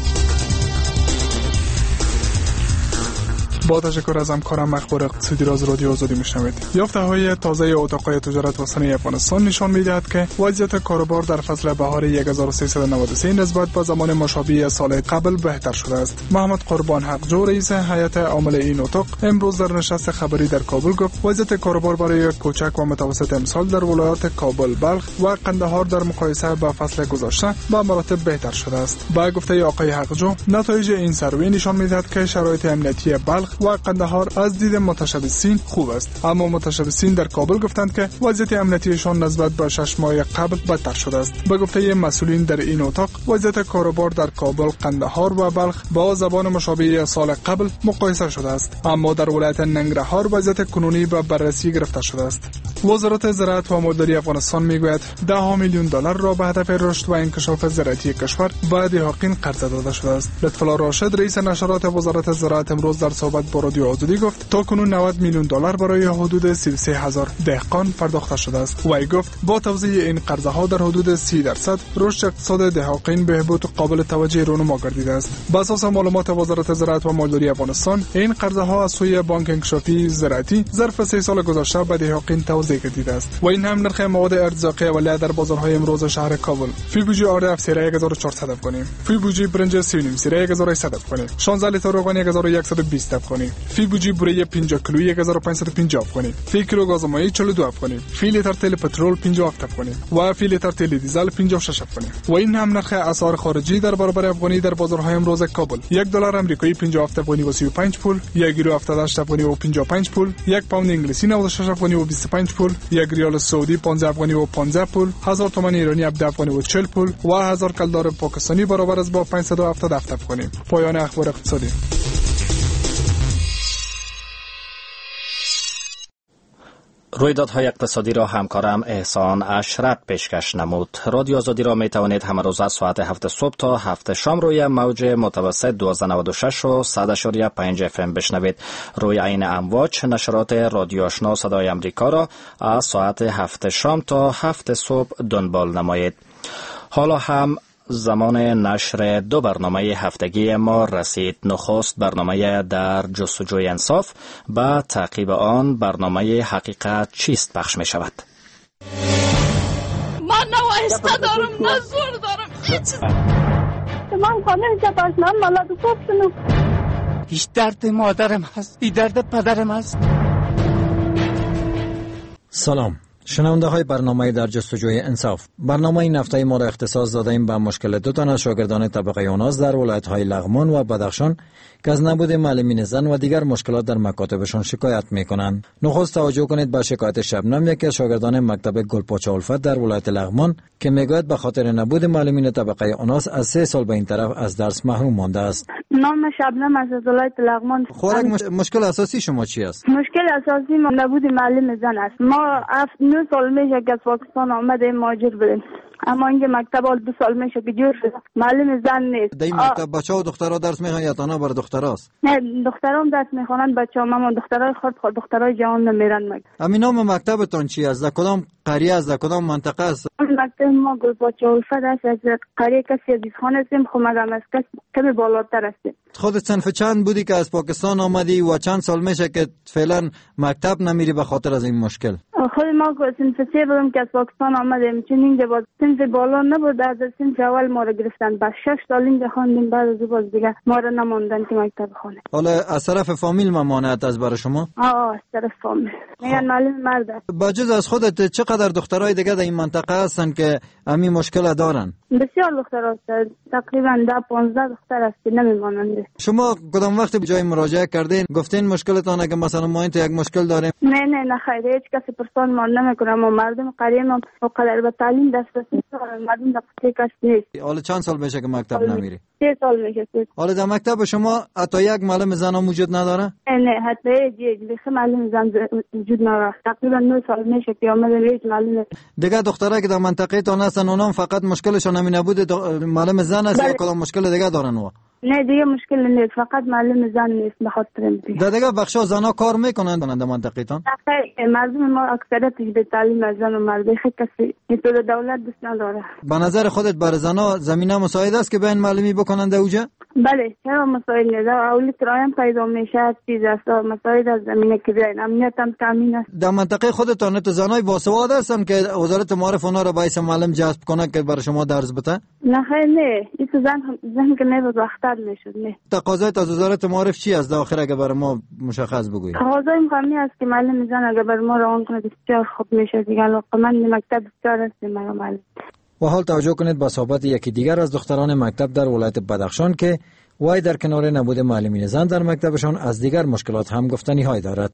با تشکر از همکارم اخبار اقتصادی را از رادیو آزادی میشنوید. یافته‌های تازه اتاق‌های تجارت و صنایع افغانستان نشان می‌دهد که وضعیت کاروبار در فصل بهار 1393 نسبت به زمان مشابه سال قبل بهتر شده است. محمد قربان حقجو رئیس هیئت عامل این اتاق امروز در نشست خبری در کابل گفت وضعیت کاروبار برای کوچک و متوسط امسال در ولایات کابل، بلخ و قندهار در مقایسه با فصل گذشته به مراتب بهتر شده است. با گفته آقای حقجو نتایج این سروی نشان می‌دهد که شرایط امنیتی بلخ و قندهار از دید متشبثین خوب است، اما متشبثین در کابل گفتند که وضعیت امنیتیشان نسبت به 6 ماه قبل بدتر شده است. به گفته مسئولین در این اتاق وضعیت کاروبار در کابل، قندهار و بلخ با زبان مشابه سال قبل مقایسه شده است، اما در ولایت ننگرهار وضعیت کنونی به بررسی گرفته شده است. وزارت زراعت و مالداری افغانستان میگوید 10 میلیون دلار را به هدف رشد و انکشاف زراعتی کشور به دهقان قرض داده شده است. لطف‌الله راشد رئیس نشرات وزارت زراعت امروز در صحبت با رادیو آزادی گفت تا کنون 90 میلیون دلار برای حدود 33,000 دهقان پرداخته شده است. وی گفت با توزیع این قرضها در حدود 30% رشد اقتصاد دهقان بهبود قابل توجه رونما گردیده است. بر اساس معلومات وزارت زراعت و مالداری افغانستان این قرضها از سوی بانک انکشافی زراعتی ظرف 3 سال گذشته به دهقان توزیع گردیده است. و این هم نرخ مواد ارزاقی اولیه در بازارهای امروز شهر کابل: فی بوجی آرد افسیره 1400 افغانی، فی بوجی برنج سیونیم سیره 1100 افغانی، 16 لیتر روغن 1120 افغانی، فی بوجی بوره 50 کیلو 1550 افغانی، فی کیلو گاز مایع 42 افغانی، فی لیتر تیل پترول 57 افغانی و فی لیتر تیل دیزل 56 افغانی. و این هم نرخ اسعار خارجی در برابر افغانی در بازارهای امروز کابل: یک دلار آمریکایی 57 افغانی و 35 پول، یک یورو 78 افغانی و 55 پول، یک پوند انگلیسی 96 افغانی و 25 پول، یک ریال سعودی 15 افغانی و 15 پول، 1000 تومان ایرانی 17 افغانی و 40 پول و 1000 کلدار پاکستانی برابر است با 577 افغانی. پایان اخبار اقتصادی. رویدادهای اقتصادی را همکارم احسان اشرت پیشکش نمود. رادیو آزادی را می توانید همه روز از ساعت 7 صبح تا 7 شام روی موج متوسط 1296 و 100.5 FM بشنوید. روی عین امواج نشرات رادیو آشنا صدای امریکا را از ساعت 7 شام تا 7 صبح دنبال نمایید. حالا هم زمان نشر دو برنامه هفتگی ما رسید. نخست برنامه در جستجوی انصاف، با تعقیب آن برنامه حقیقت چیست پخش می شود. من نه وایسته دارم نه زور دارم هیچ. من خانه جباش من مالا دو کنم. هیچ درد مادرم هست، این درد پدرم هست. سلام شنونده های برنامه در جستجوی انصاف. برنامه این هفته ما را اختصاص دادیم به مشکل دو تن از شاگردان طبقه اوناس در ولایت های لغمان و بدخشان که از نبود معلمین زن و دیگر مشکلات در مکاتبشان شکایت می کنند. نخست توجه کنید به شکایت شبنم، یکی از شاگردان مکتب گلپاچه الفت در ولایت لغمان که میگوید به خاطر نبود معلمین طبقه اوناس از 3 سال به این طرف از درس محروم مانده است. نام شبنم از ولایت لغمان. مشکل اساسی شما چی است؟ مشکل اساسی ما نبود معلم زن است. ما 9 سال میشه که از پاکستان آمده مهاجر بودیم، اما اینجا مکتب 2 سال میشه که جور شده، معلم زن نیست. در این مکتب بچه و دخترها درس میخوان یا تنها بر دختراست؟ نه دخترام درس میخوانند، بچه هم اما دخترای خود دخترای جوان نمیرن مکتب. همین نام مکتبتون چی است؟ در کدام قریه است؟ در کدام منطقه است؟ مکتب ما گلپاچه الفت است. از قریه کسی عزیز خان هستیم، خب مگم از کمی بالاتر هستیم. خودت صنف چند بودی که از پاکستان آمدی و چند سال میشه که فعلا مکتب نمیری به خاطر از این مشکل؟ خود ما صنف 3 بودم که از پاکستان آمدیم، چون اینجا با صنف بالا نبود، از صنف اول ما رو گرفتن، با 6 سال اینجا خواندیم، بعد از باز دیگه ما رو نماندن که مکتب خونه. حالا از طرف فامیل ممانعت از برای شما؟ از طرف فامیل. میگن معلم مرد است. بجز از خودت چقدر دخترای دیگه در این منطقه هستن که همین مشکل دارن؟ بسیار دختر هست، تقریبا 10-15 دختر هست که نمیمانند. شما کدام وقت به جای مراجعه کردین گفتین مشکلتون که مثلا ما این یک مشکل داریم؟ نه خیر، هیچ کسی پرسان ما نمیکنه. ما مردم قریه ما قدر به تعلیم دسترسی داریم، مردم دقیقه کس نیست. حالا چند سال میشه که مکتب نمیری؟ 3 سال میشه. حالا در مکتب شما حتی یک معلم زن موجود نداره؟ نه حتی یک معلم زن وجود نداره. تقریبا 9 سال میشه که آمدن هیچ معلم. دیگه دخترها که در منطقه تون هستن اونام فقط مشکلشون همین نبود معلم زن است یا کدام مشکل دیگه دارن و؟ نه دیگه مشکل نیست، فقط معلم زن نیست به خاطر این. دیگه بخشا زنا کار میکنن در منطقه تون؟ مردم ما اکثریتش به تعلیم زن و مرد خیلی کسی اینطور دولت دوست نداره. به نظر خودت برای زنا زمینه مساعد است که به این معلمی بکنن اوجا؟ بله چرا مساعد نیست، اولی ترایم پیدا میشه چیز است، مساعد از زمینه که بیاین، امنیت هم تامین است. در منطقه خودتون تو زنای باسواد هستن که وزارت معارف اونا رو باعث معلم جذب کنه که برای شما درس بده؟ نه خیر نه، این زن که نه وقتر میشد. نه تقاضای از وزارت معارف چی است داخل اگه برای ما مشخص بگویید؟ تقاضای مهمی است که معلم زن اگه برای ما روان کنه بسیار خوب میشه دیگه. من مکتب بسیار است مرا معلم. و حال توجه کنید به صحبت یکی دیگر از دختران مکتب در ولایت بدخشان که وای در کنار نبود معلمین زن در مکتبشان از دیگر مشکلات هم گفتنی های دارد.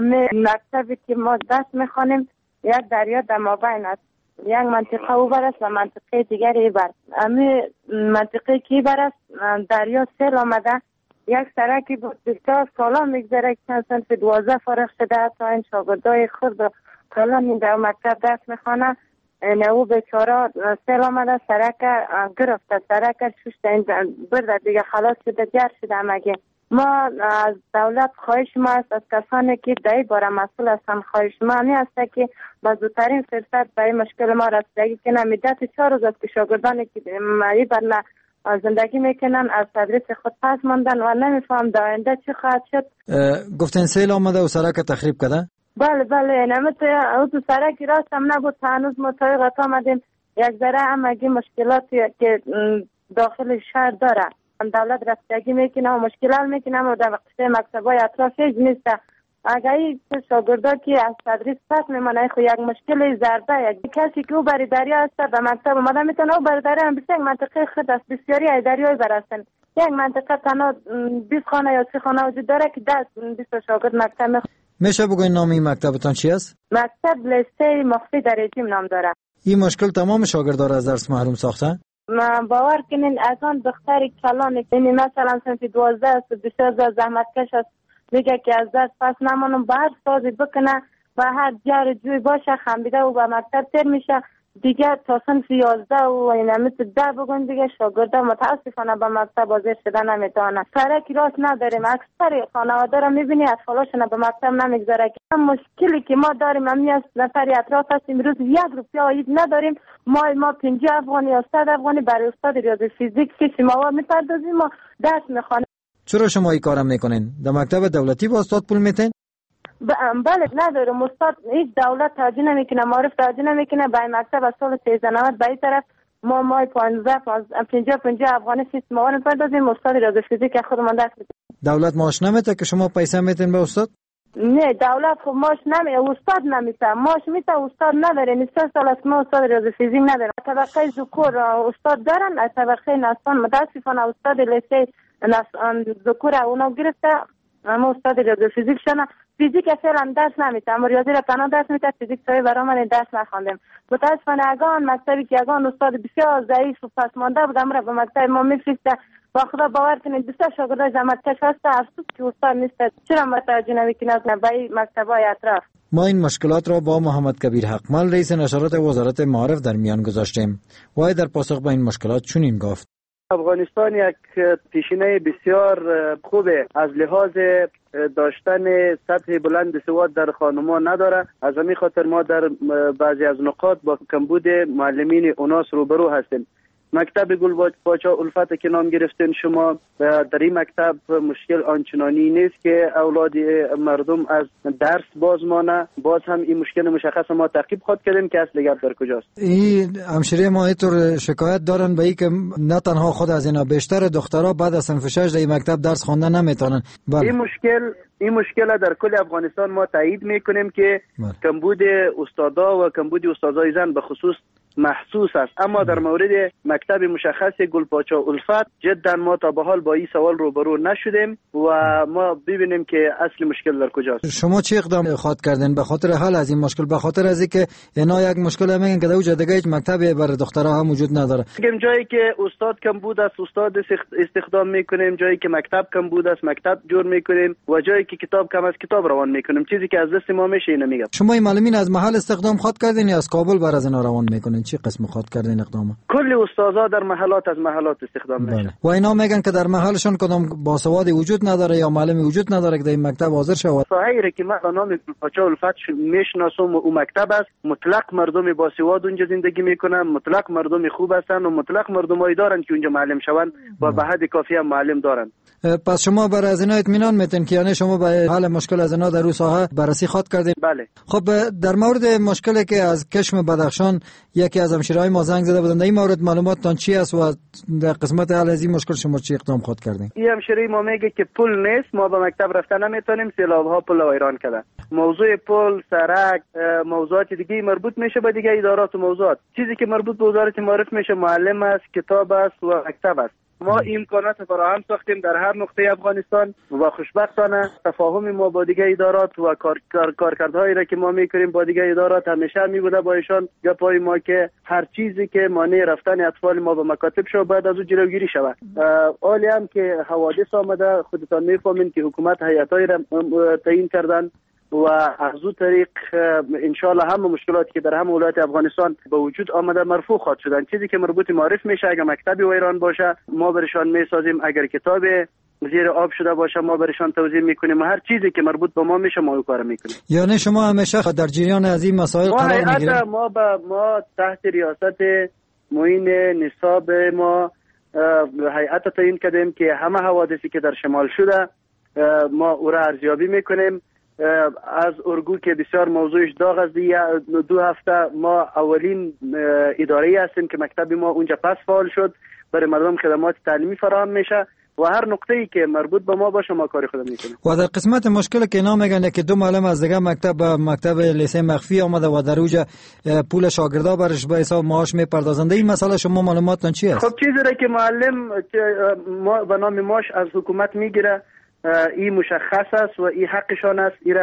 مکتبی که ما درس میخوانیم یک دریا در مابین است، یک منطقه اوبر است و منطقه دیگر ایبر. امی منطقه که ایبر است دریا سیل آمده، یک سرکی بود بسیار سالا میگذره که چند صنف 12 فارغ شده تا این شاگردای خود کلان در مکتب درس میخوانه. او بیچاره سیل آمده، سرک گرفته، سرک شوشته، این برده دیگه خلاص شده، جر شده مگه. ما از دولت خواهش ما است، از کسانی که در این باره مسئول هستند خواهش ما همی است که با زودترین فرصت به این مشکل ما رسیدگی کنند. مدت 4 روز است که شاگردانی که این برنه زندگی میکنن از تدریس خود پس ماندن و نمیفهم در آینده چی خواهد شد. گفتن سیل آمده و سرک تخریب کرده؟ بله نمیتونه تو سرکی راست هم نبود، هنوز ما طریقت آمدیم یک ذره هم اگه مشکلاتی که داخل شهر داره دولت رسیدگی میکنه و مشکل حل میکنه و در قصه مکتبای اطراف هیچ نیست. اگر این شاگردا که از تدریس پس میمانه خو یک مشکل ضربه، یک کسی که او برای دریا است به مکتب اومده میتونه او برای دریا هم بسیار منطقه خود است، بسیاری از دریای برستن. یک منطقه تنها 20 خانه یا 30 خانه وجود داره که 10-20 شاگرد مکتب میشه بگوین نام این مکتبتان چی است؟ مکتب لیسه مخفی در رژیم نام داره. این مشکل تمام شاگردان را از درس محروم ساخته؟ باور کنین از آن دختر کلان یعنی مثلا صنف 12 است، بسیار زحمت کش است، میگه که از درس پس نمانم بر سازی بکنه و هر جر جوی باشه خنبیده و به مکتب تر میشه دیگه تا صنف 11 و اینا مثل 10 بگن دیگه شاگرده متاسفانه به مکتب حاضر شده نمیتونه. سر کلاس نداریم، اکثر خانواده را میبینی اطفالاشون به مکتب نمیگذاره. که مشکلی که ما داریم همین است، نفر اطراف هستیم روز 1 روپیه عاید نداریم. ما 50 افغانی یا 100 افغانی برای استاد ریاضی فیزیک فیس ما میپردازیم و درس میخوانیم. چرا شما این کارم میکنین؟ در مکتب دولتی با استاد پول میتین؟ بله ندارم. استاد هیچ دولت توجه نمیکنه، معرف توجه نمیکنه. به مکتب از سال 1390 به این طرف ما 50 افغانی فیس ما میپردازیم. استاد ریاضی فیزیک خودمان درس میدیم. دولت معاش نمیده که شما پیسه میتین به استاد؟ نه دولت خب معاش نمیده، استاد نمیده. معاش میده استاد نداره. 3 سال است ما استاد ریاضی فیزیک نداره. طبقه ذکور استاد دارن، طبقه نسوان متاسفانه استاد لیسه ذکور اونا گرفته. اما استاد ریاضی فیزیک شنا فیزیک فعلا درس نمیده، اما ریاضی را تنها درس میده. فیزیک سایه برای من درس نخواندم. متاسفانه اگان مکتبی که اگان استاد بسیار ضعیف و پسمانده بود امر به مکتب ما میفرسته و خدا باور کنید بسیار شاگردای زحمت کش هست. افسوس که استاد نیست. چرا متوجه نمیکنه به این مکتبای اطراف؟ ما این مشکلات را با محمد کبیر حقمل رئیس نشرات وزارت معارف در میان گذاشتیم. وای در پاسخ به این مشکلات چنین گفت: افغانستان یک پیشینه بسیار خوبه از لحاظ داشتن سطح بلند سواد در خانمان نداره. از همین خاطر ما در بعضی از نقاط با کمبود معلمین اوناس روبرو هستیم. مکتب گلپاچا الفت که نام گرفتین شما، در این مکتب مشکل آنچنانی نیست که اولاد مردم از درس باز مانه. باز هم این مشکل مشخص ما تعقیب خود کردیم که اصل گپ در کجاست. این همشیره ما اینطور شکایت دارن به این که نه تنها خود از اینا بیشتر دخترها بعد از صنف 6 در این مکتب درس خواندن نمیتونن. این مشکل در کل افغانستان ما تایید میکنیم که کمبود استادا و کمبود استادای زن به خصوص محسوس است. اما در مورد مکتب مشخص گلپاچا الفت جدا ما تا به حال با این سوال روبرو نشدیم و ما ببینیم که اصل مشکل در کجاست. شما چه اقدام خواهد کردین به خاطر حل از این مشکل؟ به خاطر از اینکه اینا یک مشکل میگن که در اونجا دیگه هیچ مکتبی برای دخترها هم وجود نداره. میگیم جایی که استاد کمبود است استاد استخدام میکنیم، جایی که مکتب کمبود است مکتب جور میکنیم و جایی که کتاب کم است کتاب روان میکنیم. چیزی که از دست ما میشه اینو میگم. شما این معلمین از محل استخدام خواهد کردین یا از کابل بر از اینا روان میکنین؟ چی قسم خواهد کردین اقدام؟ کل استادا در محلات از محلات استخدام میشن و اینا میگن که در محلشون کدام باسوادی وجود نداره یا معلمی وجود نداره که در این مکتب حاضر شه. صحیحه که من نام گلپاچا الفت میشناسم و اون مکتب است. مطلق مردم باسواد اونجا زندگی میکنن، مطلق مردم خوب هستن و مطلق مردمایی دارن که اونجا معلم شون و به حد کافی هم معلم دارن. پس شما برای از اینا اطمینان میتین که یعنی شما به حل مشکل از اینا در اون ساحه بررسی خواهد کردین؟ بله. خب در مورد مشکلی که از کشم بدخشان یکی از همشیرهای ما زنگ زده بودن، در این مورد معلوماتتان چی است و در قسمت حل از این مشکل شما چی اقدام خواهد کردین؟ این همشیره ما میگه که پول نیست، ما به مکتب رفتن نمیتونیم، سیلاب‌ها پول ویران کرده. موضوع پول، سرک، موضوعات دیگه مربوط میشه به دیگه ادارات و موضوعات. چیزی که مربوط به وزارت معارف میشه معلم است، کتاب است و مکتب است. ما امکانات فراهم ساختیم در هر نقطه افغانستان و خوشبختانه تفاهم ما با دیگه ادارات و کارکردهایی را که ما میکنیم با دیگه ادارات همیشه میبوده با ایشان گپای ما که هر چیزی که مانع رفتن اطفال ما به مکاتب شود باید از او جلوگیری شود. حالی هم که حوادث آمده خودتان میفهمین که حکومت هیئت‌هایی را تعیین کردن و از اون طریق انشالله همه مشکلاتی که در همه ولایت افغانستان به وجود آمده مرفوع خواهد شدن. چیزی که مربوط معرف میشه اگر مکتبی ویران باشه ما برشان میسازیم، اگر کتاب زیر آب شده باشه ما برشان توضیح میکنیم و هر چیزی که مربوط به ما میشه ما کار میکنیم. یعنی شما همیشه در جریان از این مسائل قرار میگیرید؟ ما تحت ریاست معین نصاب ما هیئت تعیین کردیم که همه حوادثی که در شمال شده ما او را ارزیابی میکنیم. از ارگو که بسیار موضوعش داغ است، 2 هفته ما اولین اداره هستیم که مکتب ما اونجا پس فعال شد، برای مردم خدمات تعلیمی فراهم میشه و هر نقطه‌ای که مربوط به ما باشه ما کاری خودمون میکنیم. و در قسمت مشکل که اینا میگن که 2 معلم از دیگه مکتب لیسه مخفی آمده و در اوج پول شاگردا برش به حساب معاش میپردازند، این مسئله شما معلوماتتون چی است؟ خب چیزی را که معلم ما به نام معاش از حکومت میگیره این مشخص است و این حقشان است، این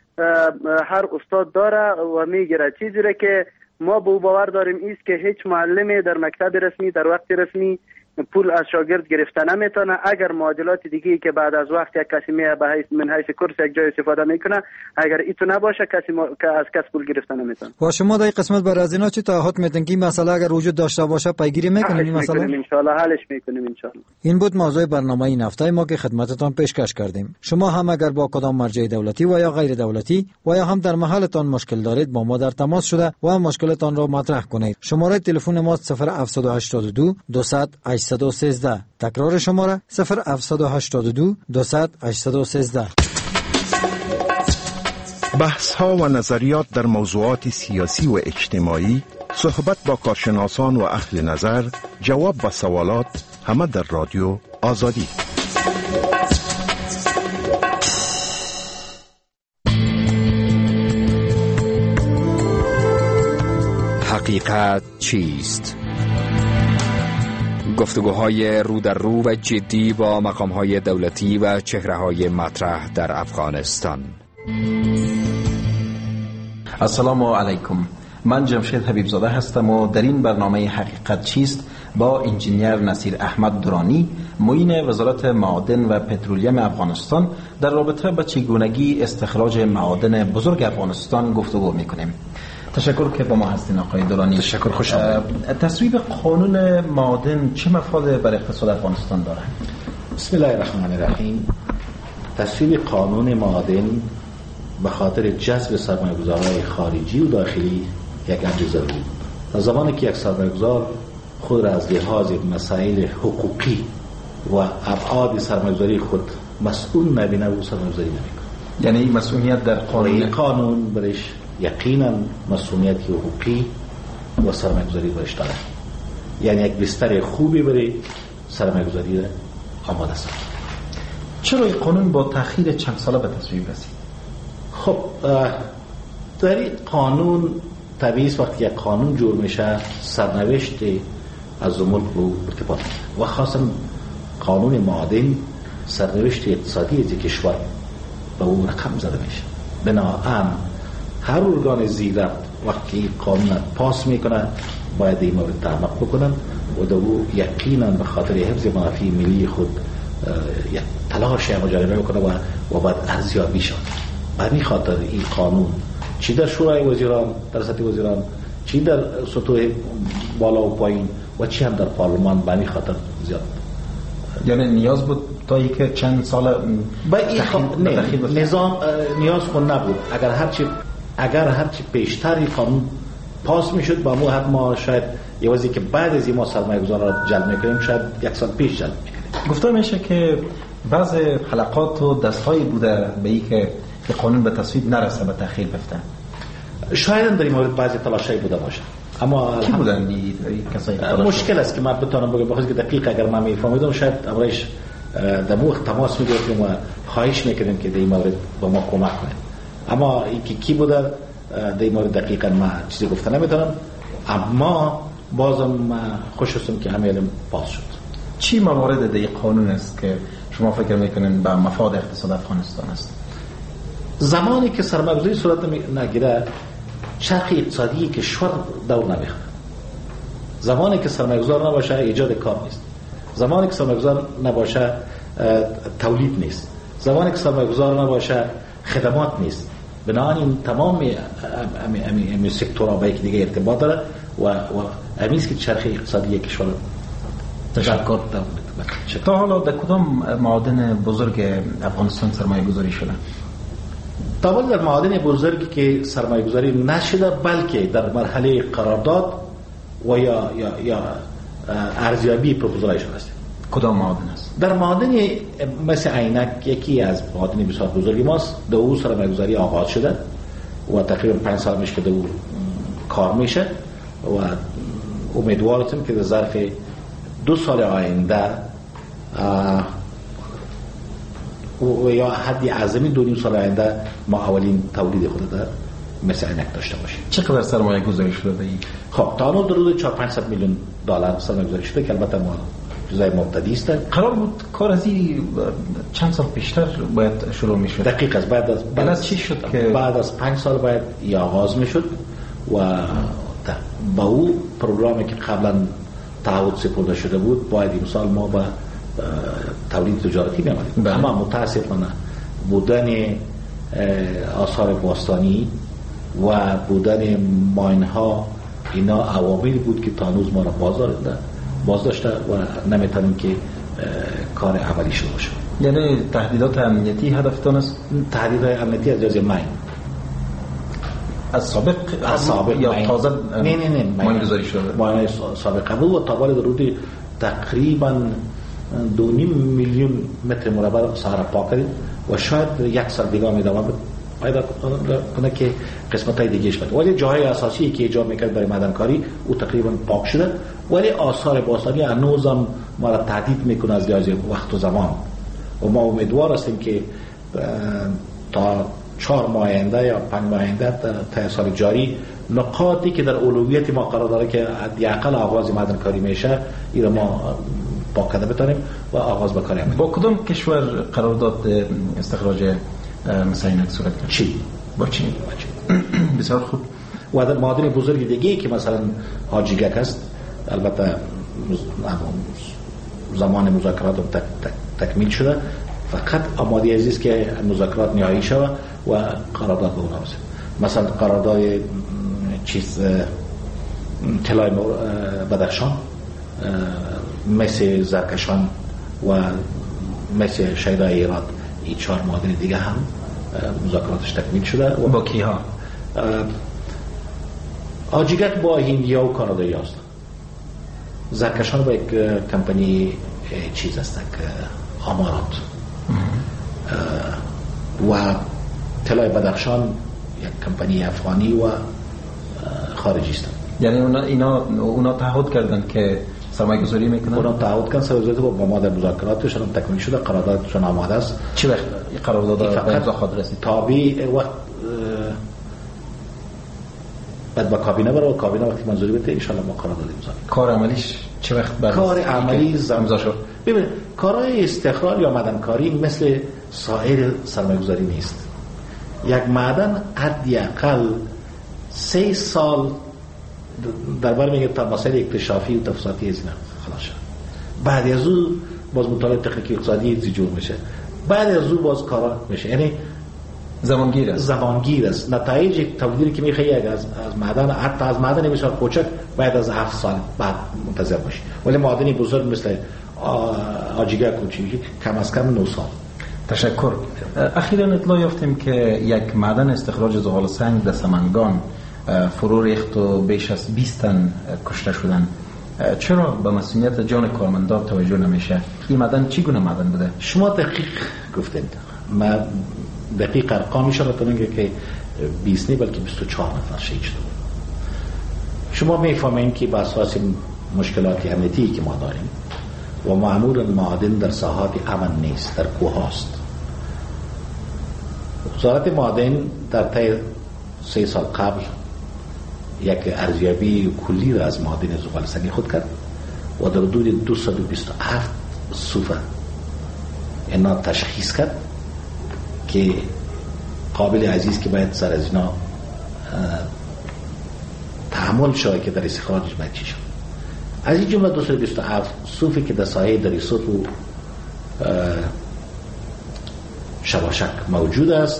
هر استاد داره و میگیره. چیزی را که ما به باور داریم است که هیچ معلمی در مکتب رسمی در وقت رسمی پول از شاگرد گرفته نمیتونه. اگر معادلات دیگه که بعد از وقت یک کسی من حیث کورس یک جای استفاده میکنه، اگر ایتو نباشه کسی از کس پول گرفته نمیتونه. و شما در این قسمت بر از اینا چه تعهد میتین که مسئله اگر وجود داشته باشه پیگیری میکنین؟ این مسئله ان شاء الله حلش میکنیم ان شاء الله. این بود موضوع برنامه این هفته ما که خدمتتان پیشکش کردیم. شما هم اگر با کدام مرجع دولتی و یا غیر دولتی و یا هم در محلتان مشکل دارید با ما در تماس شده و مشکلتان را مطرح کنید. شماره تلفن ما 0782 200 813. تکرار شماره 0782 200 813. بحث ها و نظریات در موضوعات سیاسی و اجتماعی، صحبت با کارشناسان و اهل نظر، جواب و سوالات، همه در رادیو آزادی. حقیقت چیست؟ گفتگوهای رو در رو و جدی با مقامهای دولتی و چهره‌های مطرح در افغانستان. السلام علیکم. من جمشید حبیبزاده هستم و در این برنامه حقیقت چیست با انجینیر نصیر احمد درانی، معین وزارت معادن و پترولیم افغانستان در رابطه با چگونگی استخراج معادن بزرگ افغانستان گفتگو میکنیم. تشکر که با ما هستین آقای درانی. تشکر، خوش آمدید. تصویب قانون معادن چه مفاد بر اقتصاد افغانستان داره؟ بسم الله الرحمن الرحیم. تصویب قانون معادن به خاطر جذب سرمایه‌گذارهای خارجی و داخلی یک امر ضروری بود. در زمانی که یک سرمایه‌گذار خود را از لحاظ مسائل حقوقی و ابعاد سرمایه‌گذاری خود مسئول نبینه و سرمایه‌گذاری نمی‌کنه. یعنی این مسئولیت در قانون برش یقینا مسئولیت حقوقی و سرمایه‌گذاری برش داره. یعنی یک بستر خوبی برای سرمایه‌گذاری آماده ساخت. چرا این قانون با تأخیر چند ساله به تصویب رسید؟ خب در این قانون طبیعی است وقتی یک قانون جور میشه سرنوشت از ملک رو ارتباط و خاصا قانون معادن سرنوشت اقتصادی از کشور به اون رقم زده میشه. بنابراین هر ارگان زیرفت وقتی قانون پاس میکنه باید این مورد تعمق بکنن و دو یقینا به خاطر حفظ منافع ملی خود یک تلاش مجربه بکنه و باید ارزیابی شد. به این خاطر این قانون چی در شورای وزیران، در سطح وزیران، چی در سطوح بالا و پایین و چی هم در پارلمان به این خاطر زیاد. یعنی نیاز بود تا اینکه چند سال نظام نیاز خود نبود. اگر هرچی پیشتر این قانون پاس میشد با ما شاید یه وضعی که بعد از این ما سرمایه‌گذاران را جلب میکنیم شاید یک سال پیش جلب میکنیم. گفته میشه که بعض حلقات و دستهایی بوده به این که قانون به تصویب نرسه به تأخیر بفته. شاید در این مورد بعضی تلاشایی بوده باشه. اما کی بودن این کسایی که مشکل است که من بتونم بگم بخاطر که دقیق اگر من میفهمیدم شاید اولش در موقع تماس میگرفتیم و خواهش میکردیم که در این مورد با ما کمک کنید. اما اینکه کی بوده در این مورد دقیقاً من چیزی گفته نمیتونم. اما بازم خوش هستم که همه علم پاس شد. چی موارد در این قانون است که شما فکر میکنین به مفاد اقتصاد افغانستان است؟ زمانی که سرمایه‌گذاری صورت نگیره چرخ اقتصادی کشور دور نمیخوره. زمانی که سرمایه‌گذار نباشه ایجاد کار نیست. زمانی که سرمایه‌گذار نباشه تولید نیست. زمانی که سرمایه‌گذار نباشه خدمات نیست. بنابراین تمام امی سکتورها با یک دیگه ارتباط داره و امیست که چرخ اقتصادی کشور تشکر. تا حالا در کدام معادن بزرگ افغانستان سرمایه گذاری شده؟ تا حالا در معادن بزرگی که سرمایه گذاری نشده بلکه در مرحله قرارداد و یا ارزیابی پروپوزال شده است. کدام معادن است؟ در معادن مثل عینک یکی از معادن بسیار بزرگی ماست. در او سرمایه گذاری آغاز شده و تقریبا 5 سال میشه که در او کار میشه و امیدوارم که در ظرف 2 سال آینده و یا حدی اعظمی 2 سال آینده ما اولین تولید خود در مثل عینک داشته باشیم. چقدر سرمایه گذاری شده به این؟ خب تا الان در حدود 400-500 میلیون دلار سرمایه گذاری شده که البته ما جزای مبتدی است. قرار بود کار از این چند سال پیشتر باید شروع میشد. دقیق است. بعد از چی شد که بعد از 5 سال باید آغاز میشد و با او پروگرامی که قبلا تعهد سپرده شده بود باید امسال ما به تولید تجارتی می‌آمدیم. اما متاسفانه بودن آثار باستانی و بودن ماین‌ها اینا عواملی بود که تا هنوز ما را بازداشته و نمیتونیم که کار عملی شده باشه. یعنی تهدیدات امنیتی هدفتان است؟ تهدیدات امنیتی از جزء ماین از سابق یا تازه ماین گذاری شده؟ ماین سابق بود و تا بالای حدود تقریبا 2.5 میلیون متر مربع صحرا پاک کردیم و شاید 1 سال دیگه ادامه پیدا کنه که قسمت‌های دیگه‌اش بده. ولی جاهای اساسی که ایجاد می‌کرد برای معدنکاری او تقریبا پاک شده، ولی آثار باستانی هنوزم ما را تهدید میکنه از لحاظ وقت و زمان و ما امیدوار هستیم که تا 4 ماه آینده یا 5 ماه آینده تا سال جاری نقاطی که در اولویت ما قرار داره که حداقل آغاز معدنکاری میشه اینا ما پاک کرده بتونیم و آغاز بکاری کنیم. با کدام کشور قرارداد استخراج مثلا این صورت کرد؟ چین. با چین. بسیار خوب. و معادن بزرگ دیگه که مثلا حاجیگک است، البته زمان مذاکرات تکمیل شده، فقط آماده عزیز که مذاکرات نهایی شود و قرارداد به اون رسید. مثلا قرارداد طلای بدخشان، مثل زرکشان و مثل شیدای ایران، این 4 معادن دیگه هم مذاکراتش تکمیل شده. و با کی ها؟ حاجیگک با هندیا و کانادایی هست. زرکشان با یک کمپانی چیز است که امارات و طلای بدخشان یک کمپانی افغانی و خارجی است. یعنی اونا تعهد کردن که سرمایه گذاری میکنن؟ اونا تعهد کردن سرمایه گذاری با ما در مذاکراتشون هم تکمیل شده، قراردادشون آماده است. چه وقت قرارداد به امضا خواهد رسید؟ تابع وقت بعد با کابینه برای کابینه وقتی منظوری بده ان شاء الله ما قرارداد امضا کنیم. کار عملیش چه وقت بعد؟ کار عملی امضا شد. ببین کارهای استخراج یا معدنکاری مثل سایر سرمایه‌گذاری نیست. یک معدن حداقل 3 سال درباره میگه تا مسائل اکتشافی و تفصیلاتی از اینا خلاص شد. بعد از اون باز مطالعه تکنیکی اقتصادی جور میشه. بعد از اون باز کارا میشه. یعنی زمانگیر است. نتایج تولیدی که میخوای از معدن، حتی از معدن بسیار کوچک بعد از 7 سال بعد منتظر باشی، ولی معدنی بزرگ مثل حاجیگک و چیزی کم از کم 9 سال. تشکر. اخیراً اطلاع یافتیم که یک معدن استخراج زغال سنگ در سمنگان فرو ریخت و بیش از 20 تن کشته شدن. چرا به مسئولیت جان کارمندان توجه نمیشه؟ این معدن چی گونه معدن بوده؟ شما دقیق گفتید. ما دقیق ارقامش رو میگه که 20 نه بلکه 24 نفر شهید شده. شما میفهمید که با اساس مشکلات امنیتی که ما داریم و معمولا معادن در ساحات امن نیست، در کوه هاست. وزارت معادن در طی 3 سال قبل یک ارزیابی کلی را از معادن زغال سنگی خود کرد و در حدود 227 صوفه اینا تشخیص کرد که قابل عزیز که باید سر از اینا تحمل شود که در استخراجش باید چی شد. از این جمله 227 صوفی که در ساحه دریسوت و شباشک موجود است،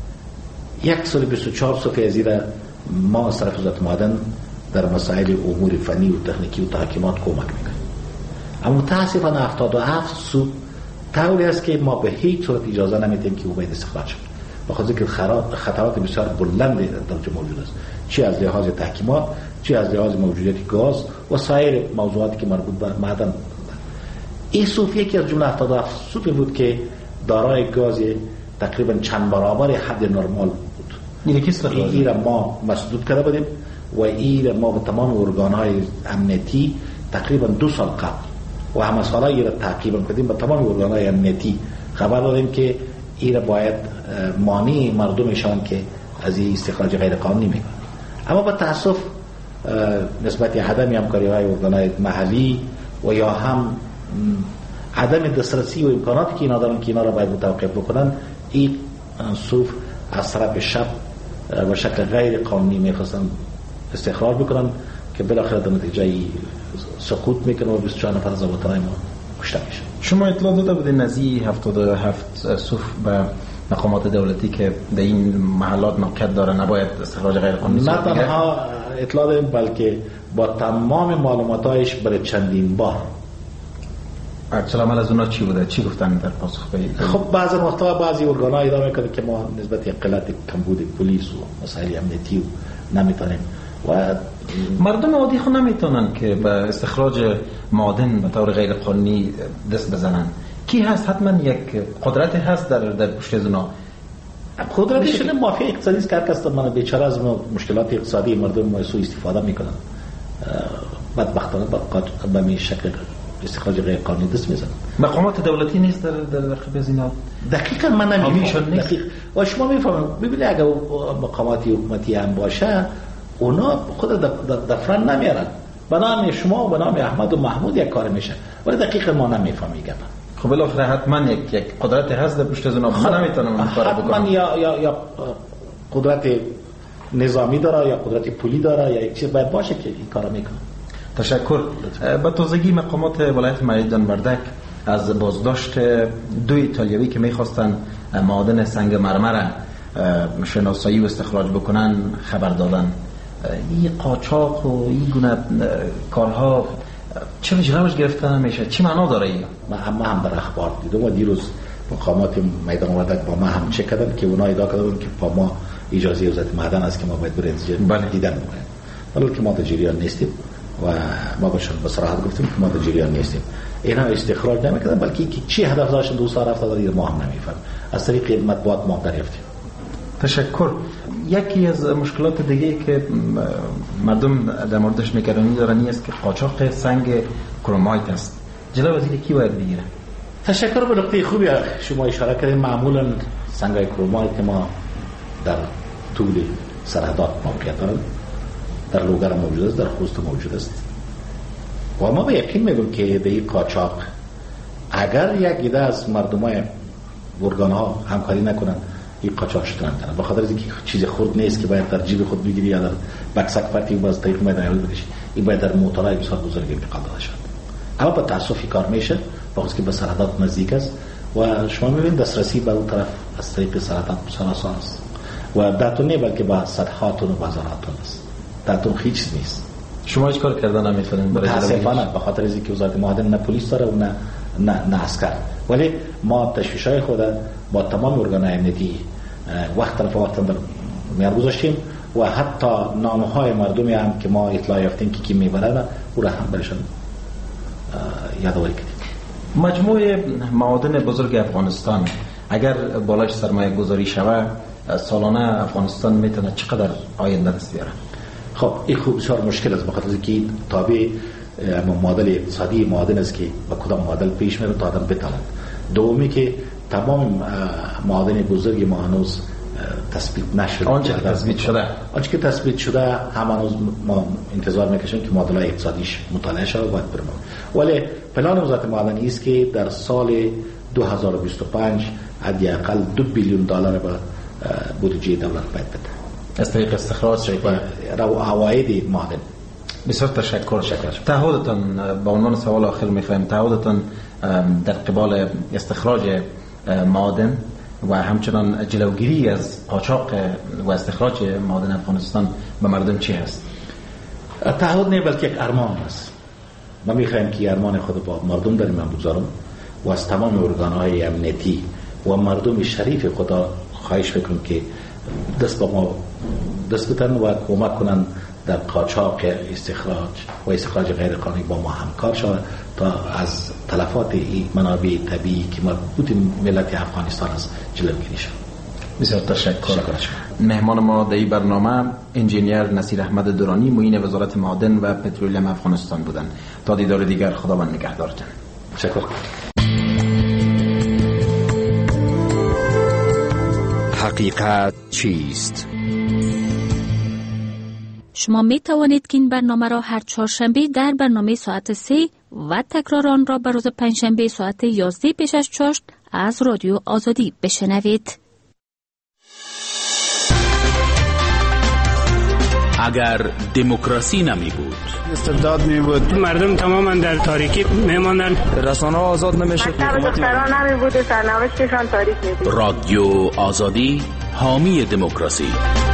124 صوفی از این ما از طرف وزارت معادن در مسائل امور فنی و تکنیکی و تحکیمات کمک میکنیم. اما متاسفانه 77 صوف طوری است که ما به هیچ صورت اجازه نمیدیم که او باید استخراج شد، بخاطر که خطرات بسیار بلند در موجود است، چه از لحاظ تحکیمات، چه از لحاظ موجودیت گاز و سایر موضوعاتی که مربوط به معدن. این صوف یکی از جمله 77 صوفی بود که دارای گاز تقریبا چند برابر حد نرمال بود. این را ما مسدود کرده بودیم و این ما به تمام ارگان‌های امنیتی تقریبا 2 سال قبل و همه سالایی را تعقیب کردیم، به تمام ارگان‌های امنیتی خبر دادیم که این را باید مانع مردم شوند که از این استخراج غیر قانونی میکنن. اما با تاسف نسبت عدم همکاری‌های ارگان‌های محلی و یا هم عدم دسترسی و امکاناتی که اینا دارن که اینا را باید متوقف بکنن، این صوف از طرف شب و شکل غیر قانونی میخواستن استخراج بکنن که بالاخره در نتیجه سقوط میکنه و 24 نفر از وطنای ما کشته میشه. شما اطلاع داده بودین نزدیک 77 صف به مقامات دولتی که در این محلات موقعیت داره نباید استخراج غیر قانونی نه تنها اطلاع دادیم بلکه با تمام معلوماتایش برای چندین بار. اصلا عمل از اونا چی بوده؟ چی گفتن در پاسخ به؟ خب بعضی وقتا بعضی ارگان‌ها ادعا میکنه که ما نسبت قلت کمبود پلیس و مسائل امنیتی و نمیتونیم و مردم عادی خود نمیتونن که به استخراج معادن به طور غیر قانونی دست بزنن. کی هست؟ حتما یک قدرت هست در پشت از اونا. قدرتش نه مافیا اقتصادی است که هر کس من بیچاره از مشکلات اقتصادی مردم ما سوء استفاده میکنن. بدبختانه به این شکل استخراج غیر قانونی دست میزنن. مقامات دولتی نیست در رقیب از اینا؟ دقیقاً من نمیفهمم. دقیق و شما میفهمید ببینید اگه مقامات حکومتی هم باشه اونا خود دفتر نمیارن. به نام شما و به نام احمد و محمود یک کار میشه. ولی دقیقاً ما نمیفهمیم. خب بالاخره حتما یک قدرت هست در پشت از اونا. خب نمیتونم این کارو بکنم. حتما یا قدرت نظامی داره یا قدرت پولی داره یا یک چیز باید باشه که این کارو میکنه. تشکر. با تازگی مقامات ولایت میدان وردک از بازداشت 2 ایتالیایی که میخواستن معادن سنگ مرمر شناسایی و استخراج بکنن خبر دادن. این قاچاق و این گونه کارها چه روش گرفتن نمیشه؟ چی معنا داره این؟ من هم در اخبار دیدم و دیروز مقامات میدان وردک با ما هم چک کردن که اونا ادعا کردن که با ما اجازه وزارت معدن است که ما باید بریم دیدن بکنیم. ولی که ما در جریان نیستیم و ما بهشون به صراحت گفتیم که ما در جریان نیستیم. اینا استخراج نمیکردن بلکه چی هدف داشتن دوستا رفت دادن ما هم نمیفهم. از طریق مطبوعات ما دریافتیم. تشکر. یکی از مشکلات دیگه که مردم در موردش نگرانی دارن است که قاچاق سنگ کرومایت است. جلو از این کی باید بگیره؟ تشکر. به نقطه خوبی شما اشاره کردید. معمولا سنگ کرومایت ما در طول سرحدات موقعیت دارند. در لوگر موجود است، در خوست موجود است و ما به یقین میگم که به این قاچاق اگر یک عده از مردمای ارگان‌ها همکاری نکنن این قاچاق شدن می‌کنن. به خاطر اینکه چیز خرد نیست که باید در جیب خود بگیری یا در بکسک پرتی و از طریق میدان بکشی. این باید در موتورهای بسیار بزرگی انتقال داده شود. اما به تأسف کار میشه بخاطر که به سرحدات نزدیک است و شما می‌بینید دسترسی به اون طرف از طریق سرحدات بسیار آسان است و داتون نه بلکه با صدهاتون و بازاراتون است. داتون هیچ نیست. شما هیچ کار کردن نمی‌تونید برای متاسفانه به خاطر اینکه وزارت معدن نه پلیس داره و نه عسکر. ولی ما تشویش‌های خود با تمام ارگان‌های امنیتی وقت در میان گذاشتیم و حتی نامه‌های مردمی هم که ما اطلاع یافتیم که کی میبرن او را هم برشون یادآوری کردیم. مجموعه معادن بزرگ افغانستان اگر بالاش سرمایه گذاری شود سالانه افغانستان میتونه چقدر آینده دست بیاره؟ خب این خوب بسیار مشکل است بخاطر اینکه تابع مدل اقتصادی معادن است که با کدام مدل پیش میره تا آدم بتواند. دومی که تمام معادن بزرگ ما هنوز تثبیت نشده. آنچه که تثبیت شده هنوز ما انتظار میکشیم که معادلات اقتصادیش مطالعه شود و باید بریم. ولی پلان وزارت معدن است که در سال 2025 حداقل $2 بیلیون به بودجه دولت باید بده از طریق استخراج و عواید معادن. بسیار تشکر. تعهدتان به عنوان سوال آخر می‌خوایم تعهدتان در قبال استخراج معادن و همچنان جلوگیری از قاچاق و استخراج معادن افغانستان به مردم چی هست؟ تعهد نه بلکه یک ارمان است. ما می‌خوایم که ارمان خود با مردم در من بگذارم و از تمام ارگان‌های امنیتی و مردم شریف خدا خواهش می‌کنم که دست با ما دست بدن و کمک کنن در قاچاق استخراج غیر قانونی با ما همکار شود تا از تلفات این منابع طبیعی که مربوط ملت افغانستان است جلوگیری شود. بسیار تشکر. مهمان ما در این برنامه انجینیر نصیر احمد درانی معین وزارت معادن و پترولیم افغانستان بودند. تا دیدار دیگر خداوند نگهدارتان. تشکر. حقیقت چیست؟ شما می توانید که این برنامه را هر چهارشنبه در برنامه ساعت 3 و تکرار آن را به روز پنجشنبه ساعت 11 پیش از چاشت از رادیو آزادی بشنوید. اگر دموکراسی نمی بود. استبداد می بود، مردم تماما در تاریکی میماندن، رسانه آزاد نمیشه، دختران نمی بود، سرنوشتشان تاریک می بود. رادیو آزادی حامی دموکراسی.